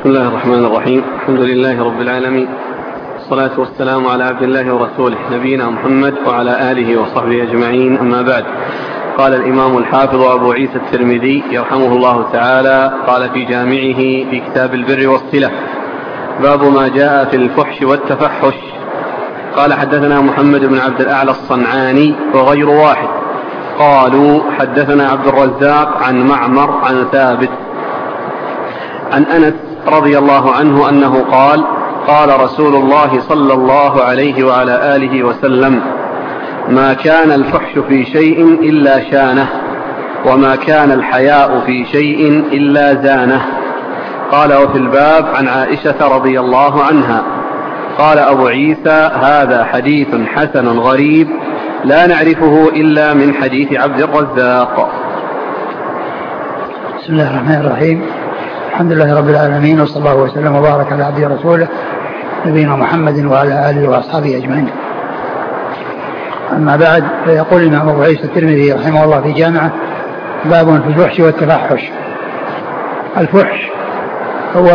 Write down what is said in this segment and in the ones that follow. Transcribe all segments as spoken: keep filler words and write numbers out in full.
بسم الله الرحمن الرحيم. الحمد لله رب العالمين، والصلاة والسلام على عبد الله ورسوله نبينا محمد وعلى آله وصحبه أجمعين، أما بعد. قال الإمام الحافظ أبو عيسى الترمذي يرحمه الله تعالى قال في جامعه في كتاب البر والصلة: باب ما جاء في الفحش والتفحش. قال: حدثنا محمد بن عبد الأعلى الصنعاني وغير واحد قالوا: حدثنا عبد الرزاق عن معمر عن ثابت عن أنس رضي الله عنه أنه قال: قال رسول الله صلى الله عليه وعلى آله وسلم: ما كان الفحش في شيء إلا شانه، وما كان الحياء في شيء إلا زانه. قال: وفي الباب عن عائشة رضي الله عنها. قال أبو عيسى: هذا حديث حسن غريب لا نعرفه إلا من حديث عبد الرزاق. بسم الله الرحمن الرحيم. الحمد لله رب العالمين، وصلى الله وسلم وبارك على عبده ورسوله نبينا محمد وعلى آله وأصحابه أجمعين. أما بعد، فيقول الإمام أبو عيسى الترمذي رحمه الله في جامعه: باب في الفحش والتفحش. الفحش هو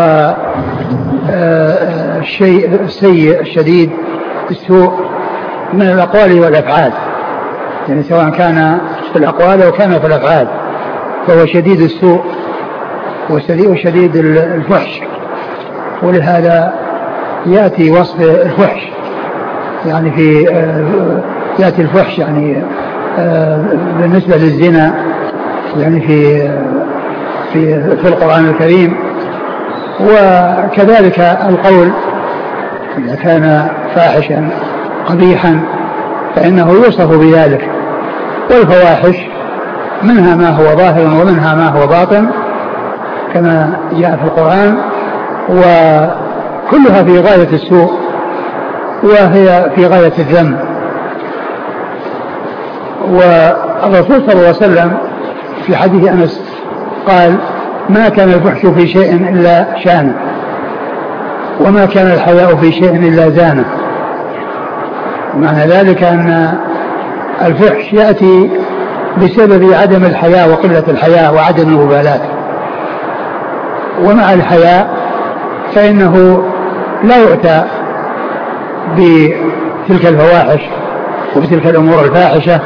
الشيء السيء الشديد السوء من الأقوال والأفعال، يعني سواء كان في الأقوال أو كان في الأفعال، فهو شديد السوء وشديد الفحش. ولهذا يأتي وصف الفحش، يعني في يأتي الفحش يعني بالنسبة للزنا، يعني في في في القرآن الكريم. وكذلك القول إذا كان فاحشا قبيحا فإنه يوصف بذلك. والفواحش منها ما هو ظاهر ومنها ما هو باطن كما جاء في القرآن، وكلها في غاية السوء وهي في غاية الذم. والرسول صلى الله عليه وسلم في حديث أنس قال: ما كان الفحش في شيء إلا شانه، وما كان الحياء في شيء إلا زانه. معنى ذلك أن الفحش يأتي بسبب عدم الحياء وقلة الحياء وعدم المبالاة. ومع الحياء فإنه لا يؤتى بتلك الفواحش وبتلك الأمور الفاحشة،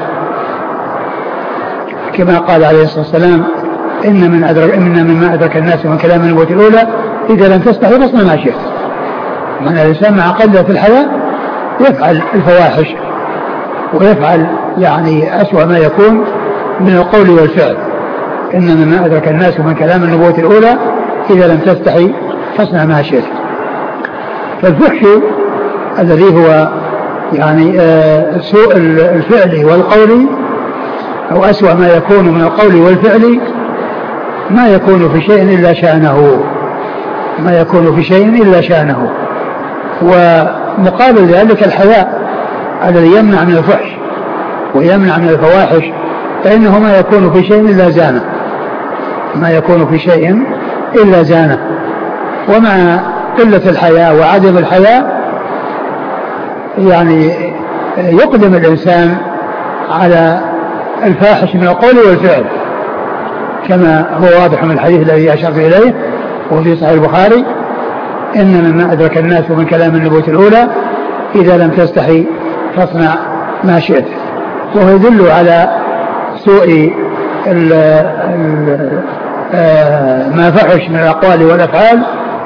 كما قال عليه الصلاة والسلام: إن من أدرك إن مما أدرك الناس من كلام النبوة الأولى إذا لم تستحي فاصنع ما شئت. من الإنسان مع قلة الحياء يفعل الفواحش ويفعل يعني أسوأ ما يكون من القول والفعل. إن مما أدرك الناس من كلام النبوة الأولى إذا لم تستحي فاصنع ما شئت. فالفحش الذي هو يعني سوء الفعل والقول، أو أسوأ ما يكون من القول والفعل، ما يكون في شيء إلا شأنه ما يكون في شيء إلا شأنه. ومقابل ذلك الحياء الذي يمنع من الفحش ويمنع من الفواحش، فإنه ما يكون في شيء إلا زانه ما يكون في شيء إلا زانه. ومع قلة الحياء وعدم الحياء يعني يقدم الإنسان على الفاحش من القول والفعل، كما هو واضح من الحديث الذي أشرت إليه وفي صحيح البخاري: إن مما أدرك الناس من كلام النبوة الأولى إذا لم تستحي فاصنع ما شئت. وهو يدل على سوء ال ال ما فحش من الأقوال والأفعال.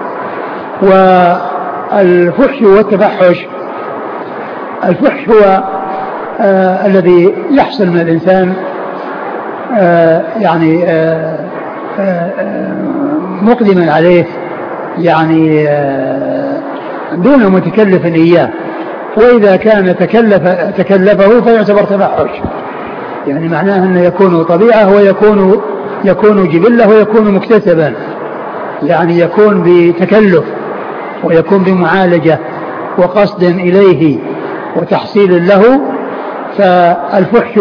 والفحش والتفحش: الفحش هو آه الذي يحصل من الإنسان آه يعني آه آه مقدما عليه، يعني آه دون متكلف إياه. وإذا كان تكلف تكلفه فيعتبر تفحش، يعني معناه أنه يكون طبيعة ويكون يكون جبلة ويكون مكتسبا، يعني يكون بتكلف ويكون بمعالجة وقصد إليه وتحصيل له. فالفحش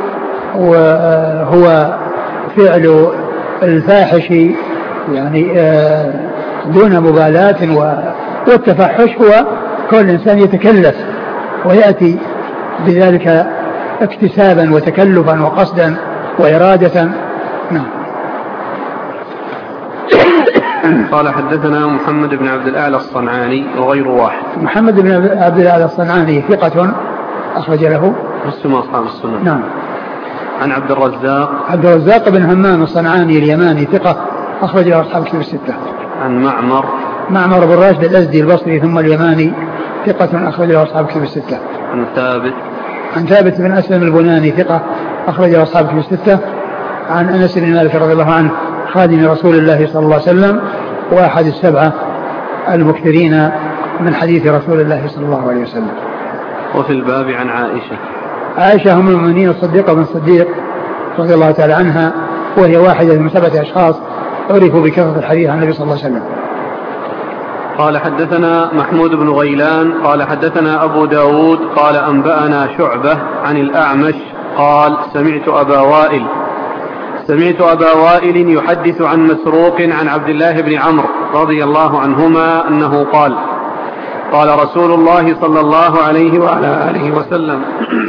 هو فعل الفاحش يعني دون مبالاة، والتفحش هو كل إنسان يتكلف ويأتي بذلك اكتسابا وتكلفا وقصدا وإرادة. نعم. قال حدثنا محمد بن عبد الأعلى الصنعاني وغير واحد. محمد بن عبد الأعلى الصنعاني ثقة أخرج له مسلم أصحاب السنن. نعم. عن عبد الرزاق عبد الرزاق بن همام الصنعاني اليماني ثقة أخرج له أصحاب الكتب الستة. عن معمر معمر بن راشد الأزدي البصري ثم اليماني ثقة أخرج له أصحاب الكتب الستة. عن ثابت عن ثابت بن أسلم البناني ثقة أخرج له أصحاب الكتب الستة. عن أنس بن مالك رضي الله عنه خادم رسول الله صلى الله عليه وسلم وأحد السبعة المكثرين من حديث رسول الله صلى الله عليه وسلم. وفي الباب عن عائشة عائشة أم المؤمنين الصديقة بن صديق رضي الله تعالى عنها وهي واحدة من سبعة أشخاص عرفوا بكثرة الحديث عن النبي صلى الله عليه وسلم. قال حدثنا محمود بن غيلان قال حدثنا أبو داود قال أنبأنا شعبة عن الأعمش قال سمعت أبا وائل سمعت أبا وائل يحدث عن مسروق عن عبد الله بن عمرو رضي الله عنهما أنه قال قال رسول الله صلى الله عليه وعلى آله وسلم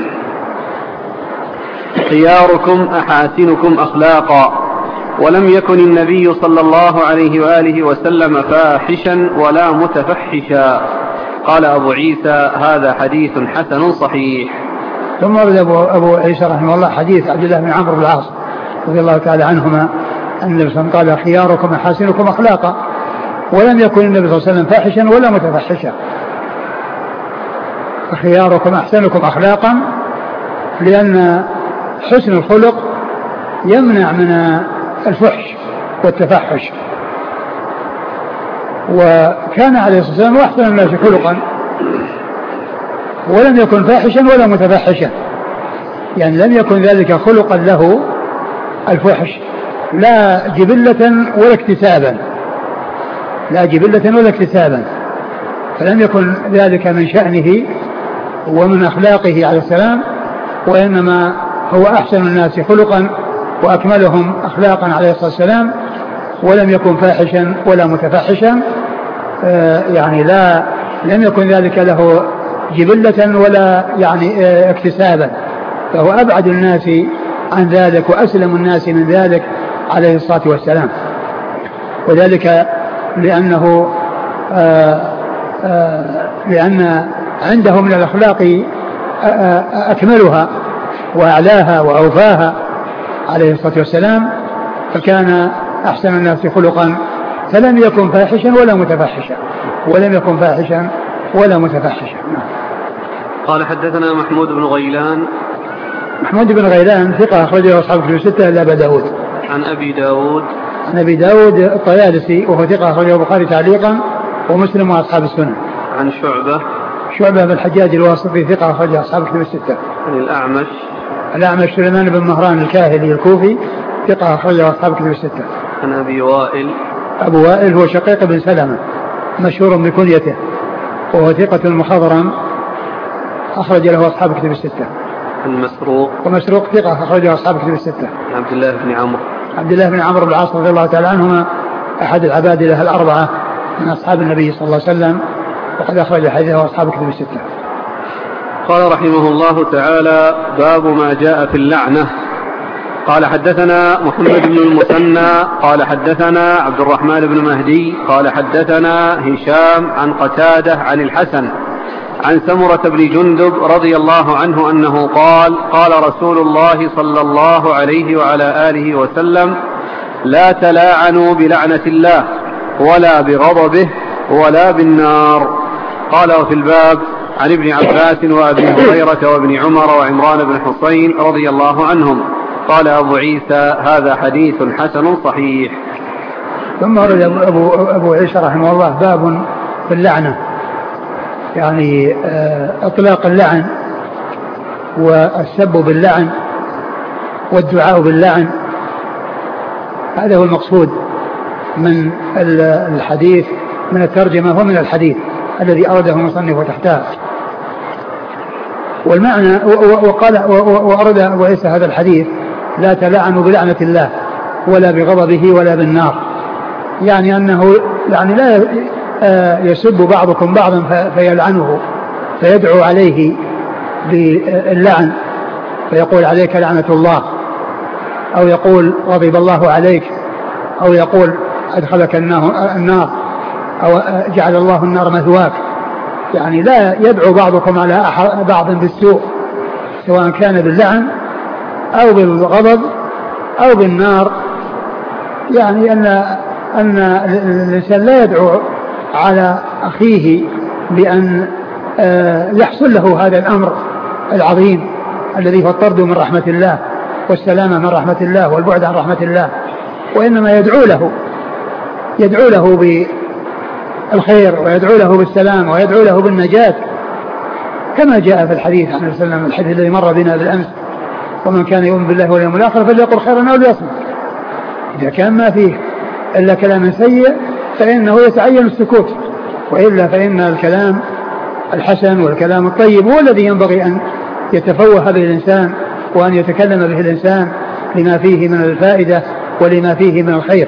خياركم أحاسنكم أخلاقا ولم يكن النبي صلى الله عليه وآله وسلم فاحشا ولا متفحشا. قال أبو عيسى هذا حديث حسن صحيح. ثم ورد أبو عيسى رحمه الله حديث عبد الله بن عمرو بن العاص رضي الله تعالى عنهما أن النبي صلى الله عليه وسلم قال خياركم أحاسنكم أخلاقا ولم يكن النبي صلى الله عليه وسلم فاحشا ولا متفحشا. خياركم أحسنكم أخلاقا لأن حسن الخلق يمنع من الفحش والتفحش. وكان عليه الصلاة والسلام أحسن الناس خلقا ولم يكن فاحشا ولا متفحشا، يعني لم يكن ذلك خلقا له الفحش لا جبلة ولا اكتسابا لا جبلة ولا اكتسابا فلم يكن ذلك من شأنه ومن أخلاقه عليه السلام، وإنما هو أحسن الناس خلقا وأكملهم أخلاقا عليه الصلاة والسلام ولم يكن فاحشا ولا متفحشا، آه يعني لا لم يكن ذلك له جبلة ولا يعني آه اكتسابا، فهو أبعد الناس عن ذلك وأسلم الناس من ذلك عليه الصلاة والسلام. وذلك لأنه آه آه لأن عنده من الأخلاق أكملها وأعلاها وأوفاها عليه الصلاة والسلام، فكان أحسن الناس خلقا فلم يكن فاحشا ولا متفحشا ولم يكن فاحشا ولا متفحشا. قال حدثنا محمود بن غيلان محمود بن غيلان ثقة أخرجه أصحاب الكتب الستة إلا أبا داود. عن أبي داود عن أبي داود الطيالسي وهو ثقة أخرجه البخاري تعليقا ومسلم وأصحاب السنن. عن شعبة شعبة بن الحجاج الواسطي ثقة أخرجه أصحاب الكتب الستة. عن الأعمش الأعمش سليمان بن مهران الكاهلي الكوفي ثقة أخرجه أصحاب الكتب الستة. عن أبي وائل أبو وائل هو شقيق بن سلمة مشهور بكنيته وهو ثقة مخضرم أخرج له أصحاب الكتب الستة. عن مسروق ومسروق ثقة أخرجه أصحاب الكتب الستة. عبد الله بن عمرو عبد الله بن عمرو بن العاص رضي الله تعالى عنهما أحد العبادلة الأربعة من أصحاب النبي صلى الله عليه وسلم وقد أخرج حديثه أصحاب الكتب الستة. قال رحمه الله تعالى باب ما جاء في اللعنة. قال حدثنا محمد بن المثنى قال حدثنا عبد الرحمن بن مهدي قال حدثنا هشام عن قتادة عن الحسن عن سمرة بن جندب رضي الله عنه أنه قال قال رسول الله صلى الله عليه وعلى آله وسلم لا تلاعنوا بلعنة الله ولا بغضبه ولا بالنار. قال وفي الباب عن ابن عباس وأبي هريرة وابن عمر وعمران بن حسين رضي الله عنهم. قال أبو عيسى هذا حديث حسن صحيح. ثم ورد أبو, أبو عيسى رحمه الله باب في اللعنة، يعني اطلاق اللعن والسب باللعن والدعاء باللعن، هذا هو المقصود من الحديث من الترجمة ومن الحديث الذي أورده المصنف تحتها. والمعنى وقال وأرد أبو عيسى هذا الحديث لا تلعنوا بلعنة الله ولا بغضبه ولا بالنار، يعني أنه يعني لا يسب بعضكم بعضا فيلعنه فيدعو عليه باللعن فيقول عليك لعنة الله، أو يقول غضب الله عليك، أو يقول أدخلك النار أو جعل الله النار مثواك. يعني لا يدعو بعضكم على بعض بالسوء سواء كان باللعن أو بالغضب أو بالنار. يعني أن أن الإنسان لا يدعو على أخيه بأن يحصل له هذا الأمر العظيم الذي هو الطرد من رحمة الله والسلامة من رحمة الله والبعد عن رحمة الله، وإنما يدعو له يدعو له بالخير ويدعو له بالسلام ويدعو له بالنجاة، كما جاء في الحديث عن السلام الحديث الذي مر بنا بالأمس: ومن كان يؤمن بالله واليوم الآخر فليقل خيرا أو ليصمت. إذا كان ما فيه إلا كلام سيء فإنه يتعين السكوت، وإلا فإن الكلام الحسن والكلام الطيب هو الذي ينبغي أن يتفوه به الإنسان وأن يتكلم به الإنسان لما فيه من الفائدة ولما فيه من الخير.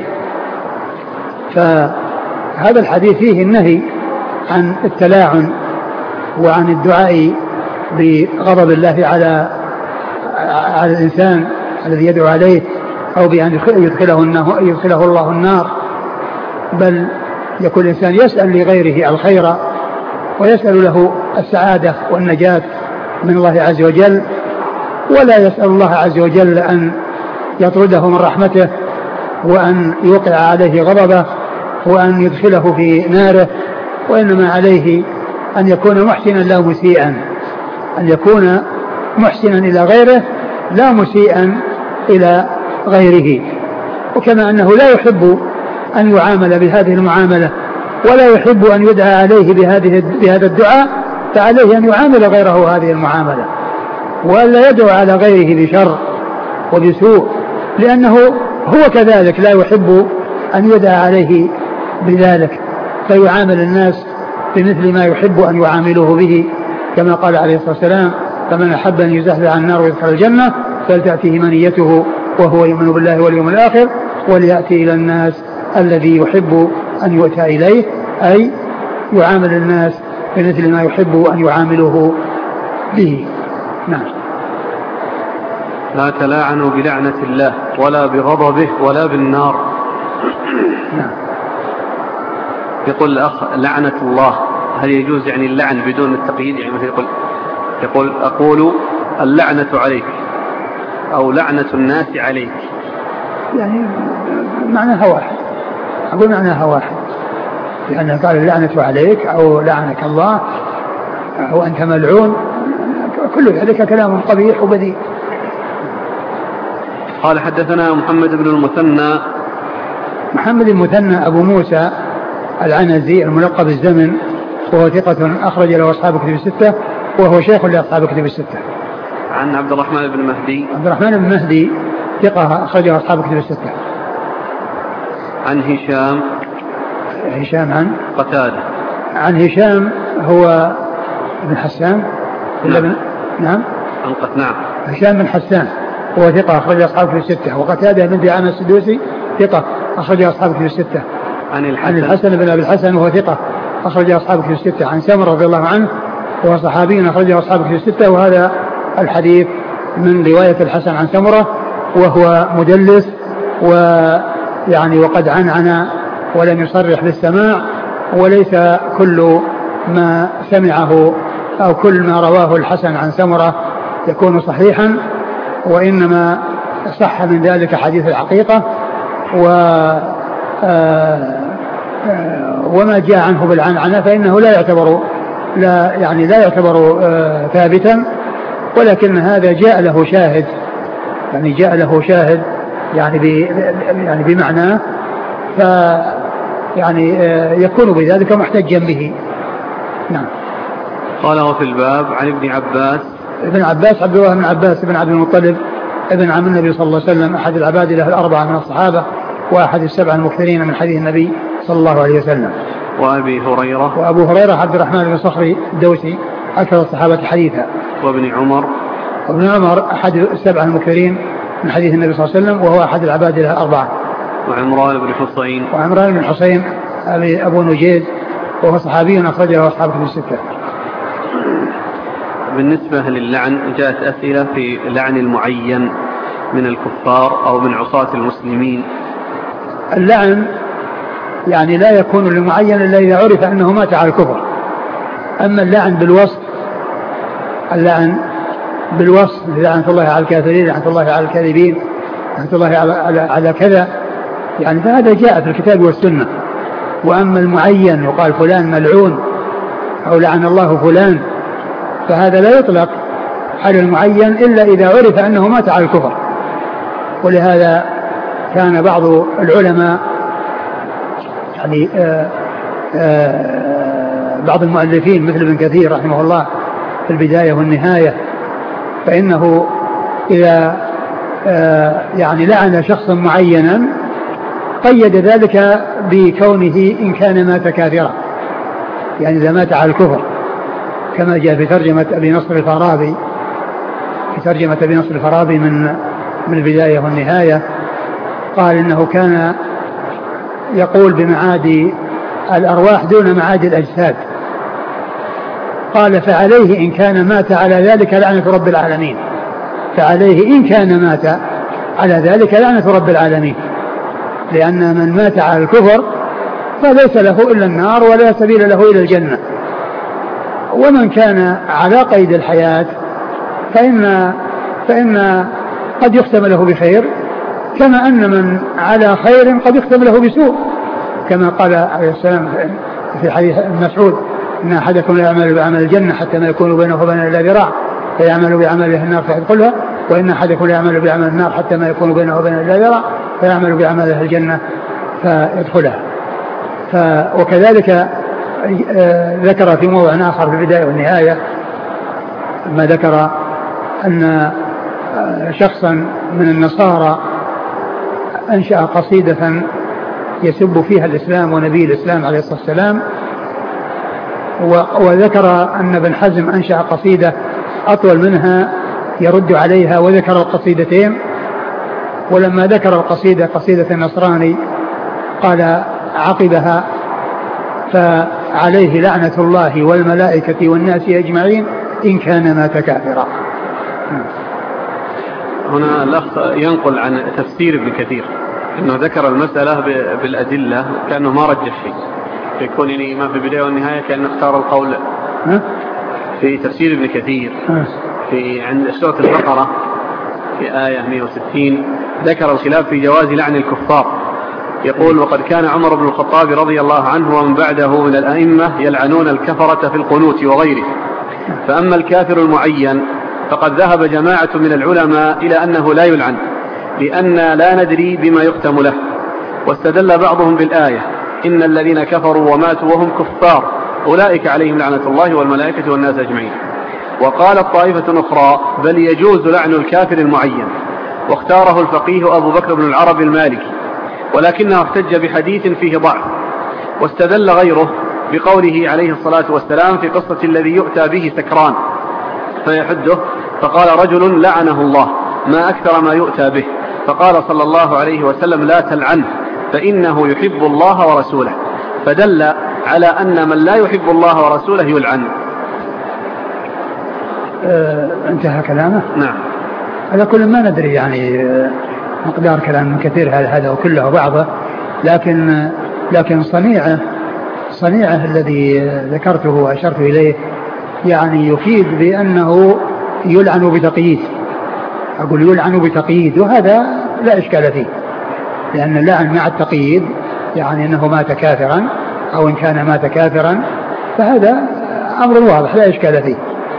فهذا الحديث فيه النهي عن التلاعن وعن الدعاء بغضب الله على على الإنسان الذي يدعو عليه أو بأن يدخله, يدخله الله النار، بل يكون الإنسان يسأل لغيره الخير ويسأل له السعادة والنجاة من الله عز وجل، ولا يسأل الله عز وجل أن يطرده من رحمته وأن يوقع عليه غضبه وأن يدخله في ناره، وإنما عليه أن يكون محسنا لا مسيئا، أن يكون محسنا إلى غيره لا مسيئا إلى غيره. وكما أنه لا يحب أن يعامل بهذه المعاملة ولا يحب أن يدعى عليه بهذه بهذا الدعاء، فعليه أن يعامل غيره هذه المعاملة ولا يدعو على غيره بشر وبسوء، لأنه هو كذلك لا يحب أن يدعى عليه بذلك، فيعامل الناس بمثل ما يحب أن يعاملوه به، كما قال عليه الصلاة والسلام: فمن أحب أن يزحزح عن النار ويدخل الجنة فلتأتيه منيته وهو يؤمن بالله واليوم الآخر وليأتي إلى الناس الذي يحب أن يؤتى إليه، أي يعامل الناس بمثل ما يحب أن يعاملوه به. نعم. لا تلاعنوا بلعنة الله ولا بغضبه ولا بالنار. نعم. يقول الأخ: لعنة الله هل يجوز يعني اللعن بدون التقييد؟ يعني مثل يقول يقول أقول اللعنة عليك أو لعنة الناس عليك، يعني معناها واحد، أقول معناها واحد، لأنه قال اللعنة عليك أو لعنك الله أو أنت ملعون، كل ذلك كلام قبيح وبذيء. قال: حدثنا محمد بن المثنى. محمد المثنى أبو موسى العنزي الملقب الزمن، وهو ثقة أخرج له أصحاب كتب الستة، وهو شيخ لأصحاب كتب الستة. عن عبد الرحمن بن مهدي. عبد الرحمن بن مهدي ثقة أخرجه أصحاب كتب الستة. عن هشام. هشام عن قتادة. عن هشام هو ابن حسان. نعم. بن... نعم. نعم. هشام بن حسان هو ثقة أخرج أصحاب كتب الستة. وقتادة بن دعامة السدوسي ثقة أخرج أصحاب كتب الستة. عن الحسن. عن الحسن بن أبي الحسن وهو ثقة أخرج أصحاب كتب الستة. عن سمر رضي الله عنه وهو صحابي أخرج أصحاب كتب الستة. وهذا الحديث من رواية الحسن عن سمرة، وهو مدلس ويعني وقد عنعن ولم يصرح بالسماع، وليس كل ما سمعه أو كل ما رواه الحسن عن سمرة يكون صحيحا، وإنما صح من ذلك حديث العقيقة و وما جاء عنه بالعنعنة فإنه لا يعتبر لا يعني لا يعتبر ثابتا، ولكن هذا جاء له شاهد، يعني جاء له شاهد يعني يعني بمعناه، ف يعني يكون بذلك محتجا به. نعم. قال: وفي الباب عن ابن عباس. ابن عباس عبد الله بن عباس بن عبد المطلب ابن عم النبي صلى الله عليه وسلم، أحد العباد له الأربعة من الصحابة وأحد السبعة المكثرين من حديث النبي صلى الله عليه وسلم. وأبي هريرة. وأبو هريرة عبد الرحمن بن صخري الدوسي أكثر الصحابة حديثا. وابن عمر. وابن عمر أحد السبعة المكثرين من حديث النبي صلى الله عليه وسلم وهو أحد العباد له الأربعة. وعمران بن حصين. وعمران بن حصين أبو نجيد وهو صحابي أخرجه أصحاب كتب الستة. بالنسبة للعن جاءت أسئلة في لعن المعين من الكفار أو من عصاة المسلمين. اللعن يعني لا يكون لمعين إلا إذا عرف أنه مات على الكفر. أما اللعن بالوصف، اللعن بالوصف لعنة الله على الكافرين، لعنة الله على الكاذبين، لعنة الله على, على, على كذا، يعني فهذا جاء في الكتاب والسنة. وأما المعين يقال فلان ملعون أو لعن الله فلان، فهذا لا يطلق على المعين إلا إذا عرف أنه مات على الكفر. ولهذا كان بعض العلماء يعني آآ آآ بعض المؤلفين مثل ابن كثير رحمه الله في البداية والنهاية، فإنه إذا يعني لعن شخصا معينا قيد ذلك بكونه إن كان مات كافرا، يعني إذا مات على الكفر، كما جاء في ترجمة أبي نصر الفارابي، في ترجمة أبي نصر الفارابي من من البداية والنهاية، قال إنه كان يقول بمعاد الأرواح دون معاد الأجساد. قال فعليه إن كان مات على ذلك لعنة رب العالمين، فعليه إن كان مات على ذلك لعنة رب العالمين، لأن من مات على الكفر فليس له إلا النار ولا سبيل له إلى الجنة. ومن كان على قيد الحياة فإن, فإن قد يختم له بخير، كما أن من على خير قد يختم له بسوء، كما قال عليه السلام في حديث مسعود إن أحدكم لا يعمل بعمل الجنة حتى ما يكون بينه وبينها إلا ذراع فيعمل بعمل النار فيدخلها، وإن أحدكم لا يعمل بعمل النار حتى ما يكون بينه وبينها إلا ذراع فيعمل بعمل الجنة فيدخلها. ف وكذلك ذكر في موضع آخر في البداية والنهاية ما ذكر أن شخصا من النصارى أنشأ قصيدة يسب فيها الإسلام ونبي الإسلام عليه الصلاة والسلام، وذكر أن ابن حزم أنشأ قصيدة أطول منها يرد عليها، وذكر القصيدتين. ولما ذكر القصيدة قصيدة النصراني قال عقبها فعليه لعنة الله والملائكة والناس أجمعين إن كان مات كافرا. هنا الأخ ينقل عن تفسير ابن كثير أنه ذكر المسألة بالأدلة كأنه ما رجح شيء، يكون يعني ما في البداية والنهاية كأنه اختار القول في تفسير ابن كثير في عند سورة البقرة في آية مئة وستين ذكر الخلاف في جواز لعن الكفار. يقول وقد كان عمر بن الخطاب رضي الله عنه ومن بعده من الأئمة يلعنون الكفرة في القنوت وغيره، فأما الكافر المعين فقد ذهب جماعة من العلماء إلى أنه لا يلعن لأن لا ندري بما يختم له، واستدل بعضهم بالآية إن الذين كفروا وماتوا وهم كفار أولئك عليهم لعنة الله والملائكة والناس أجمعين. وقالت طائفة أخرى بل يجوز لعن الكافر المعين، واختاره الفقيه أبو بكر بن العربي المالكي، ولكنه احتج بحديث فيه ضعف، واستدل غيره بقوله عليه الصلاة والسلام في قصة الذي يؤتى به سكران فيحده، فقال رجل لعنه الله ما أكثر ما يؤتى به، فقال صلى الله عليه وسلم لا تلعنه فإنه يحب الله ورسوله، فدل على أن من لا يحب الله ورسوله يلعن. أه انتهى كلامه. نعم. على كل ما ندري يعني مقدار كلام من كثير هذا وكله بعضه، لكن لكن صنيعه صنيعه الذي ذكرته وأشرت إليه يعني يفيد بأنه يلعن بتقييد، أقول يلعن بتقييد، وهذا لا إشكال فيه، لأن اللعن مع التقييد يعني أنه مات كافرا أو إن كان مات كافرا فهذا أمر واضح لا إشكال فيه.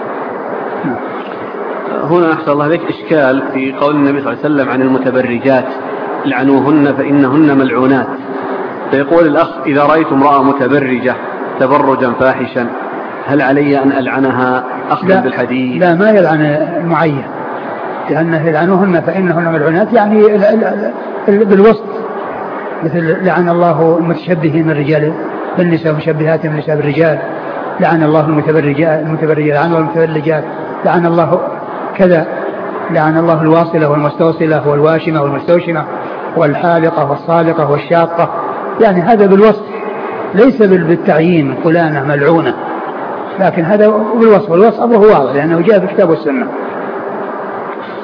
هنا أحسن الله لك إشكال في قول النبي صلى الله عليه وسلم عن المتبرجات لعنوهن فإنهن ملعونات، فيقول الأخ إذا رأيت امرأة متبرجة تبرجا فاحشا هل علي أن ألعنها أخذا بالحديث؟ لا ما يلعن المعين، لأنه يلعنوهن فإنهن ملعونات يعني بالوسط، مثل لعن الله المتشبهين من الرجال بالنساء ومشبهات من النساء بالرجال، لعن الله المتبرجات المتبرجات لعن المتبرجات، لعن الله كذا، لعن الله الواصلة والمستوصلة والواشمة والمستوشمة والحالقة والصالقة والشاقة، يعني هذا بالوصف ليس بالتعيين فلانة ملعونة، لكن هذا بالوصف، والوصف أمره واضح لأنه جاء في الكتاب والسنة.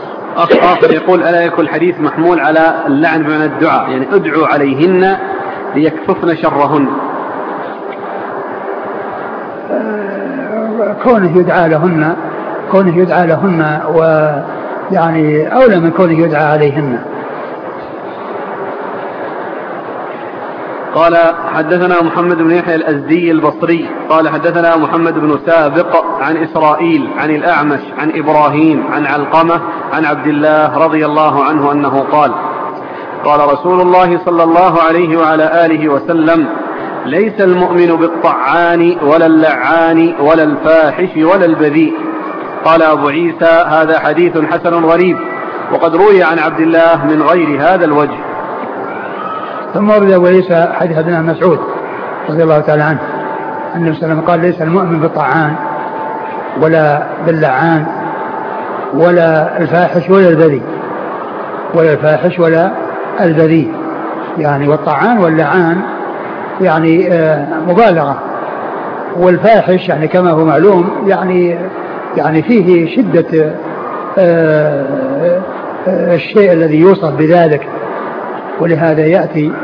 أخ آخر يقول ألا يكون الحديث محمول على اللعن بمعنى الدعاء، يعني ادعوا عليهن ليكففن شرهن؟ كونه يدعى لهن كونه يدعى لهن ويعني أولى من كونه يدعى عليهن. قال حدثنا محمد بن يحيى الأزدي البصري قال حدثنا محمد بن سابق عن إسرائيل عن الأعمش عن إبراهيم عن علقمة عن عبد الله رضي الله عنه أنه قال قال رسول الله صلى الله عليه وعلى آله وسلم ليس المؤمن بالطعان ولا اللعان ولا الفاحش ولا البذيء. قال أبو عيسى هذا حديث حسن غريب وقد روي عن عبد الله من غير هذا الوجه. ثم ورد أبو عيسى حديث ابن مسعود رضي الله تعالى عنه أن النبي صلى الله عليه وسلم قال ليس المؤمن بالطعان ولا باللعان ولا الفاحش ولا البذيء ولا الفاحش ولا البذيء يعني والطعان واللعان يعني مبالغة، والفاحش يعني كما هو معلوم يعني يعني فيه شدة الشيء الذي يوصف بذلك، ولهذا يأتي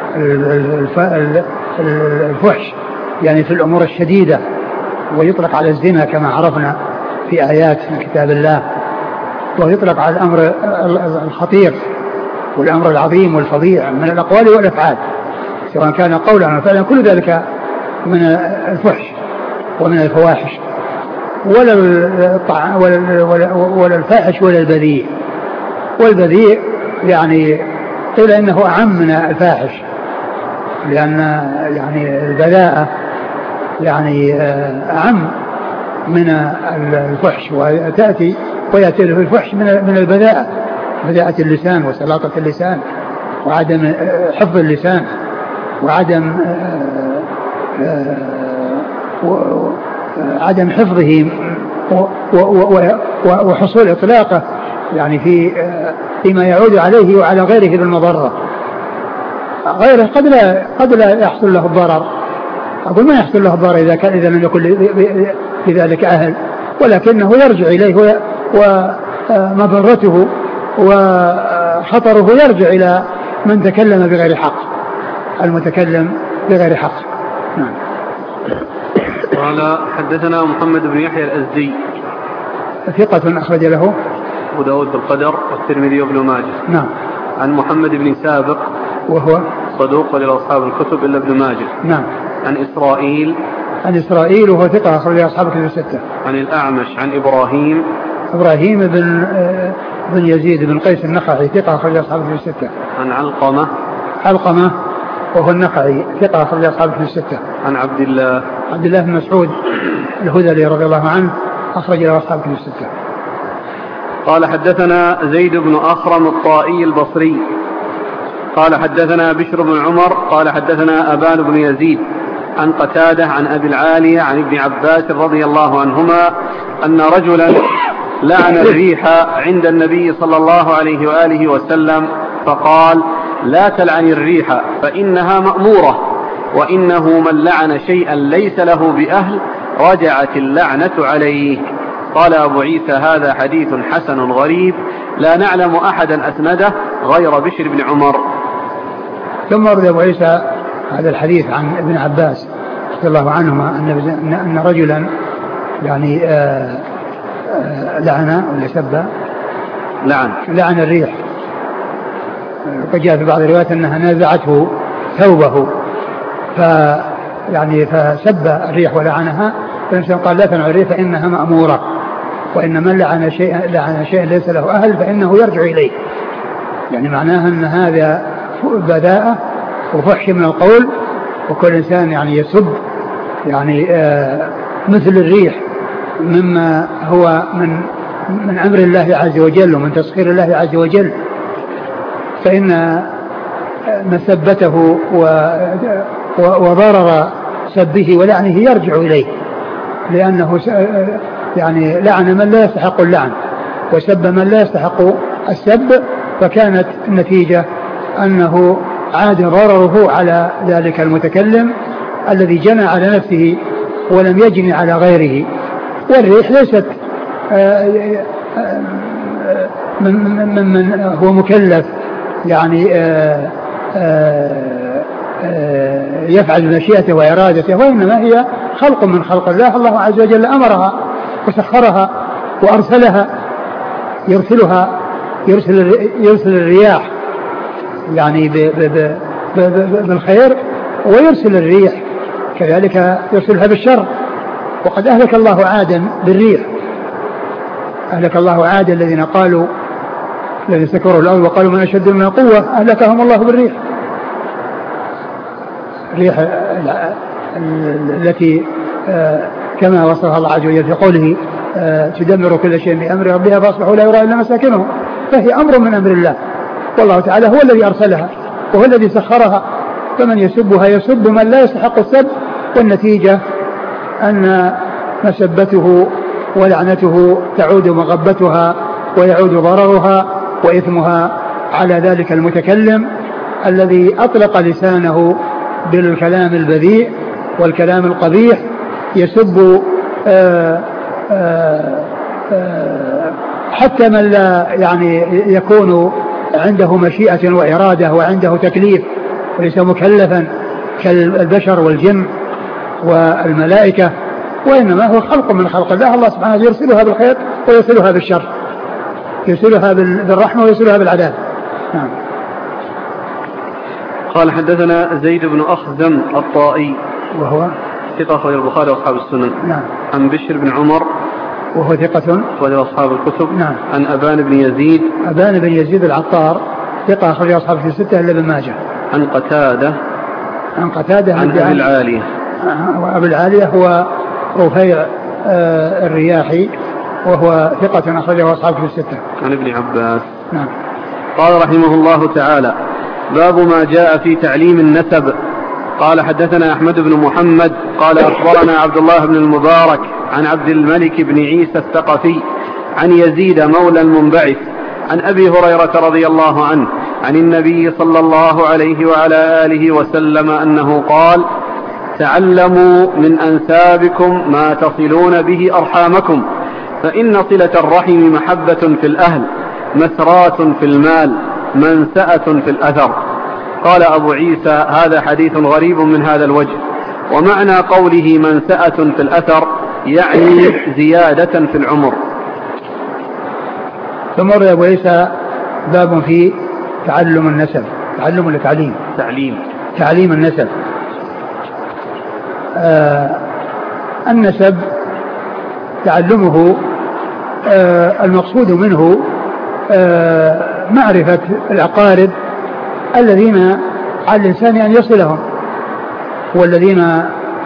الفحش يعني في الأمور الشديدة ويطلق على الزنا كما عرفنا في آيات من كتاب الله، ويطلق على الأمر الخطير والأمر العظيم والفظيع من الأقوال والأفعال سواء كان قولا أو فعلا، كل ذلك من الفحش ومن الفواحش، ولا ولا الفاحش ولا البذيء. والبذيء يعني قيل إنه أعم من الفاحش، لأن يعني البذاءة يعني أعم من الفحش، وتأتي ويأتي له الفحش من البذاءة، بذاءة اللسان وسلاطة اللسان وعدم حفظ اللسان وعدم عدم حفظه وحصول إطلاقه يعني في فيما يعود عليه وعلى غيره بالمضرة. غيره قد لا قد لا يحصل له الضرر، أقول ما يحصل له الضرر إذا كان إذا لم يكن لذلك أهل، ولكنه يرجع إليه ومضرته وخطره يرجع إلى من تكلم بغير حق، المتكلم بغير حق. نعم. قال حدثنا محمد بن يحيى الأزدي ثقة أخرج له أبو داود بالقدر والترمذي وابن ماجه. نعم. عن محمد بن سابق وهو صدوق ولأصحاب الكتب إلا ابن ماجه. نعم. عن إسرائيل عن إسرائيل وهو ثقة أخرج أصحاب الكتب الستة. عن الأعمش عن إبراهيم إبراهيم بن بن يزيد بن قيس النخعي ثقة أخرج أصحاب الكتب الستة. عن علقمة علقمة وهو النخعي ثقة أخرج أصحاب الكتب الستة. عن عبد الله عبد الله بن مسعود الهذلي رضي الله عنه أخرج له أصحاب الكتب الستة. قال حدثنا زيد بن أخرم الطائي البصري قال حدثنا بشر بن عمر قال حدثنا أبان بن يزيد عن قتادة عن أبي العالية عن ابن عباس رضي الله عنهما أن رجلا لعن الريح عند النبي صلى الله عليه وآله وسلم فقال لا تلعن الريح فإنها مأمورة، وإنه من لعن شيئا ليس له بأهل رجعت اللعنة عليه. قال أبو عيسى هذا حديث حسن غريب لا نعلم أحدا أسنده غير بشر بن عمر. ثم ورد أبو عيسى هذا الحديث عن ابن عباس رضي الله عنهما أن رجلا يعني آآ آآ لعن ولا سب لعن لعن الريح، وجاء في بعض الروايات أنها نازعته ثوبه ف يعني فسب الريح ولعنها، فالنبي قال لا تلعن الريح فإنها مأمورة، وإن من لعن شيئا لعن شيئا ليس له أهل فإنه يرجع إليه. يعني معناها أن هذا بذاءة وفحش من القول، وكل إنسان يعني يسب يعني آه مثل الريح مما هو من من أمر الله عز وجل ومن تسخير الله عز وجل، فإن مسبته وضرر سبه ولعنه يرجع إليه، لأنه يعني لعن من لا يستحق اللعن وسب من لا يستحق السب، فكانت النتيجة أنه عاد ضرره على ذلك المتكلم الذي جنى على نفسه ولم يجني على غيره. والريح ليست من من هو مكلف يعني يفعل مشيئته وإرادته، وإنما هي خلق من خلق الله. الله عز وجل أمرها وسخرها وأرسلها، يرسلها يرسل, يرسل الرياح يعني بالخير، ويرسل الريح كذلك يرسلها بالشر. وقد أهلك الله عادا بالريح، أهلك الله عادا الذين قالوا الذين استكبروا الأرض وقالوا من أشد من قوة، أهلكهم الله بالريح، الريح التي كما وصفها الله عز وجل في قوله تدمر كل شيء بأمر ربها فأصبحوا لا يرى إلا مساكنهم، فهي أمر من أمر الله، والله تعالى هو الذي أرسلها وهو الذي سخرها. فمن يسبها يسب من لا يستحق السب، والنتيجة أن مسبته ولعنته تعود مغبتها ويعود ضررها وإثمها على ذلك المتكلم الذي أطلق لسانه بالكلام البذيء والكلام القبيح، يسب آآ آآ آآ حتى من لا يعني يكون عنده مشيئة وإرادة وعنده تكليف وليس مكلفا كالبشر والجن والملائكة، وإنما هو خلق من خلق الله. الله سبحانه يرسلها بالخير ويرسلها بالشر، يرسلها بالرحمة ويرسلها بالعذاب. نعم. قال حدثنا زيد بن أخزم الطائي وهو ثقة أخرج البخاري وأصحاب السنن. نعم. عن بشر بن عمر وهو ثقة أخرج أصحاب الكتب. نعم. عن أبان بن يزيد أبان بن يزيد العطار ثقة أخرج أصحاب في الستة إلا ابن ماجه. عن قتادة عن قتادة عن أبي العالية وأبي العالية هو رفيع آه الرياحي وهو ثقة أخرجه أصحاب في الستة. عن ابن عباس. نعم. قال رحمه الله تعالى: باب ما جاء في تعليم النسب. قال حدثنا أحمد بن محمد قال أخبرنا عبد الله بن المبارك عن عبد الملك بن عيسى الثقفي عن يزيد مولى المنبعث عن أبي هريرة رضي الله عنه عن النبي صلى الله عليه وعلى آله وسلم أنه قال: تعلموا من أنسابكم ما تصلون به أرحامكم، فإن صلة الرحم محبة في الأهل، مسرات في المال، منسأة في الأثر. قال أبو عيسى: هذا حديث غريب من هذا الوجه، ومعنى قوله منسأة في الأثر يعني زيادة في العمر. ثم رأى أبو عيسى باب في تعلم النسب. تعلم ولا تعليم؟ تعليم. تعليم النسب. آه النسب تعلمه آه المقصود منه آه معرفة الأقارب الذين على الإنسان أن يصلهم، والذين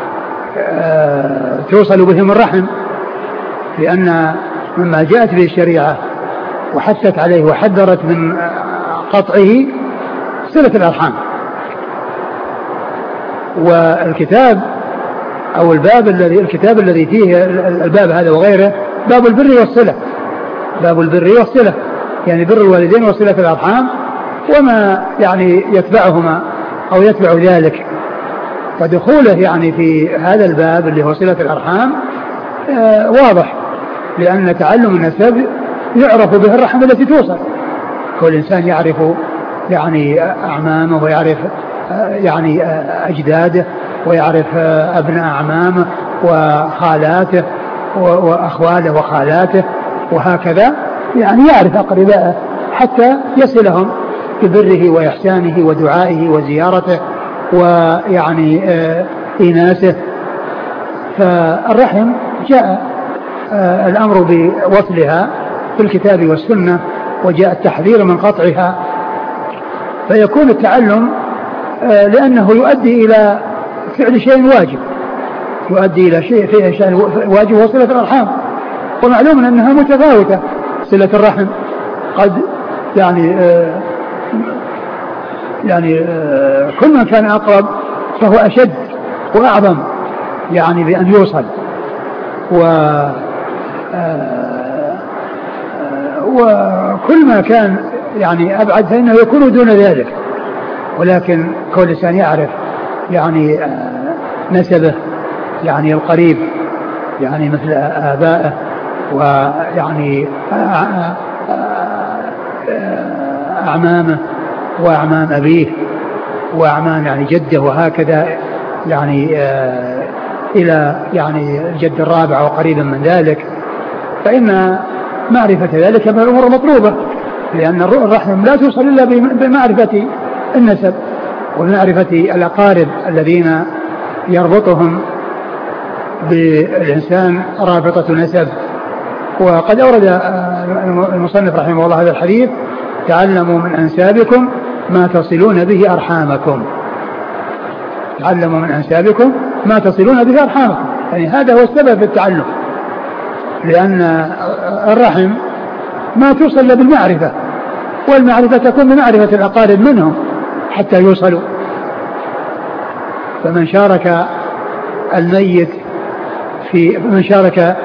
آه توصل بهم الرحم، لأن مما جاءت به الشريعة وحثت عليه وحذرت من قطعه صلة الأرحام. والكتاب أو الباب الذي الكتاب الذي فيه الباب هذا وغيره باب البر والصلة، باب البر والصلة يعني بر الوالدين وصلة الأرحام وما يعني يتبعهما أو يتبع ذلك. ودخوله يعني في هذا الباب اللي هو صلة الأرحام آه واضح، لأن تعلم النسب يعرف به الرحم التي توصل. كل إنسان يعرف يعني أعمامه ويعرف يعني أجداده ويعرف أبناء أعمامه وخالاته وأخواله وخالاته وهكذا، يعني يعرف أقربائه حتى يصلهم ببره وإحسانه ودعائه وزيارته ويعني إيناسه. فالرحم جاء الأمر بوصلها في الكتاب والسنة، وجاء التحذير من قطعها، فيكون التعلم لأنه يؤدي إلى فعل شيء واجب، يؤدي إلى شيء فيه شيء واجب وصلة الأرحام. ومعلوم أنها متفاوتة صلة الرحم، قد يعني آه يعني آه كل من كان أقرب فهو أشد وأعظم يعني بأن يوصل، و آه وكل ما كان يعني أبعد فإنه يكون دون ذلك. ولكن كل إنسان يعرف يعني آه نسبه يعني القريب، يعني مثل آبائه ويعني أعمامه وأعمام أبيه وأعمام يعني جده وهكذا يعني آه إلى يعني الجد الرابع وقريبا من ذلك، فإن معرفة ذلك من الأمور المطلوبة، لأن الرحم لا توصل إلا بمعرفة النسب ومعرفة الأقارب الذين يربطهم بالإنسان رابطة نسب. وقد أورد المصنف رحمه الله هذا الحديث: تعلموا من أنسابكم ما تصلون به أرحامكم. تعلموا من أنسابكم ما تصلون به أرحامكم، يعني هذا هو السبب في التعلم، لأن الرحم ما توصل إلا بالمعرفة، والمعرفة تكون بمعرفة الأقارب منهم حتى يوصلوا. فمن شارك الميت في من شارك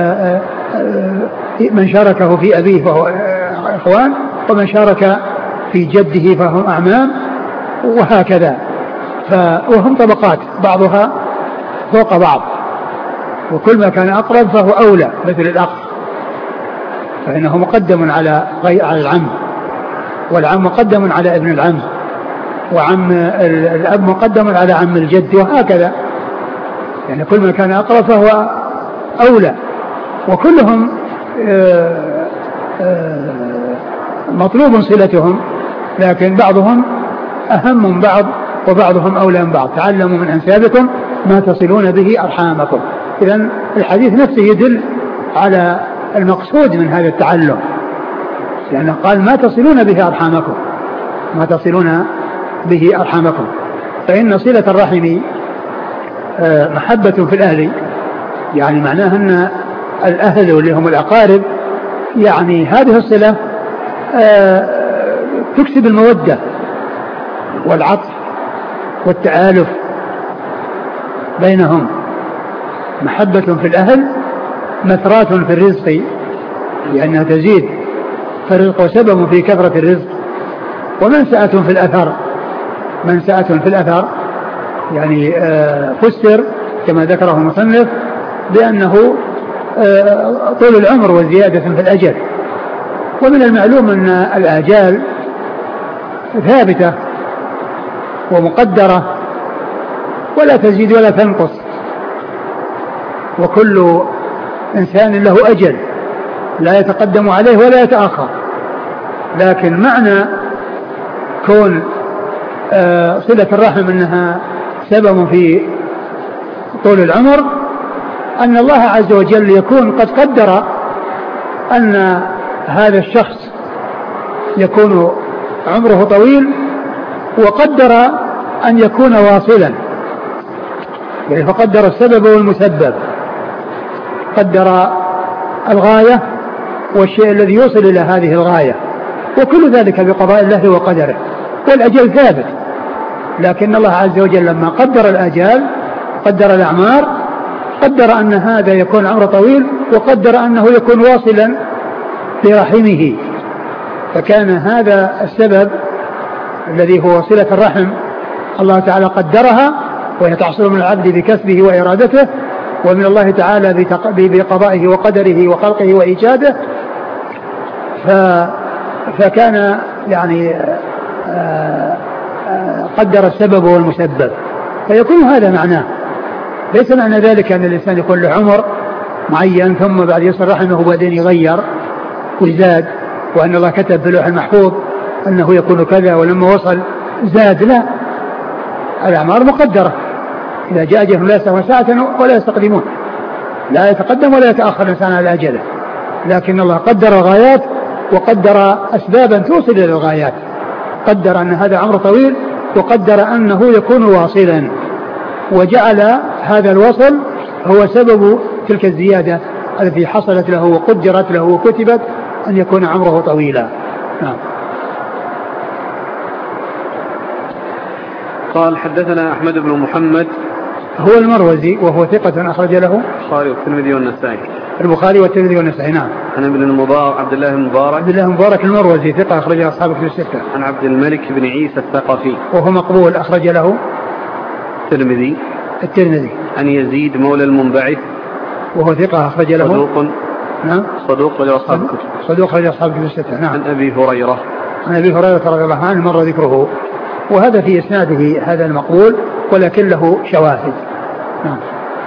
من شاركه في أبيه فهو إخوان، ومن شارك في جده فهم أعمام، وهكذا. وهم طبقات بعضها فوق بعض، وكل ما كان أقرب فهو أولى، مثل الأخ فإنه مقدم على على العم، والعم مقدم على ابن العم، وعم الأب مقدم على عم الجد، وهكذا. يعني كل ما كان أقرب فهو أولى، وكلهم مطلوب صلتهم، لكن بعضهم أهم من بعض وبعضهم أولى من بعض. تعلموا من أنسابكم ما تصلون به أرحامكم. إذن الحديث نفسه يدل على المقصود من هذا التعلم، لأنه قال ما تصلون به أرحامكم، ما تصلون به أرحامكم. فإن صلة الرحم محبة في الأهل، يعني معناها أن الأهل واللي هم الأقارب، يعني هذه الصلة تكسب المودة والعطف والتآلف بينهم. محبة في الأهل مثرات في الرزق، لأنها تزيد فالرزق سبب في كثرة الرزق. ومنسأة في الأثر، منسأة في الأثر يعني فسر كما ذكره المصنف بأنه طول العمر وزيادة في الأجل. ومن المعلوم أن الآجال ثابتة ومقدرة ولا تزيد ولا تنقص، وكل إنسان له أجل لا يتقدم عليه ولا يتأخر. لكن معنى كون صلة الرحم أنها سبب في طول العمر أن الله عز وجل يكون قد قدر أن هذا الشخص يكون عمره طويل، وقدر أن يكون واصلا، يعني فقدر السبب والمسبب، قدر الغاية والشيء الذي يوصل إلى هذه الغاية، وكل ذلك بقضاء الله وقدره. والأجل ثابت، لكن الله عز وجل لما قدر الأجال قدر الأعمار، قدر أن هذا يكون عمره طويل، وقدر أنه يكون واصلا لرحمه. فكان هذا السبب الذي هو صلة الرحم الله تعالى قدرها، وهي تحصل من العبد بكسبه وإرادته، ومن الله تعالى بقضائه وقدره وخلقه وإيجاده. فكان يعني قدر السبب والمسبب، فيكون هذا معناه. ليس معنى ذلك أن الإنسان يكون له عمر معين ثم بعد يصل رحمه وبعدين يغير ويزاد، وأن الله كتب في اللوح المحفوظ أنه يكون كذا ولما وصل زاد. لا، الأعمار مقدرة، إذا جاء أجل لا يستغفر ساعة ولا يستقدمون، لا يتقدم ولا يتأخر الإنسان على أجله. لكن الله قدر الغايات وقدر أسبابا توصل إلى الغايات، قدر أن هذا عمر طويل، وقدر أنه يكون واصلا، وجعل هذا الوصل هو سبب تلك الزيادة التي حصلت له وقدرت له وكتبت أن يكون عمره طويلا. نعم. قال حدثنا أحمد بن محمد هو المروزي وهو ثقة أخرج له البخاري والترمذي والنسائي. البخاري والترمذي والنسائي. نعم. عن ابن المبارك عبد الله المبارك عبد الله المبارك المروزي ثقة أخرج له أصحاب الكتب الستة. عن عبد الملك بن عيسى الثقفي وهو مقبول أخرج له الترمذي. الترمذي. عن يزيد مولى المنبعث وهو ثقة أخرج له صدوق. نعم. صدوق لأصحاب الكتب. صدوق لأصحاب الكتب الستة. نعم. عن أبي هريرة عن أبي هريرة رضي الله عنه مر ذكره. وهذا في إسناده هذا المقبول ولكن له شواهد. نعم.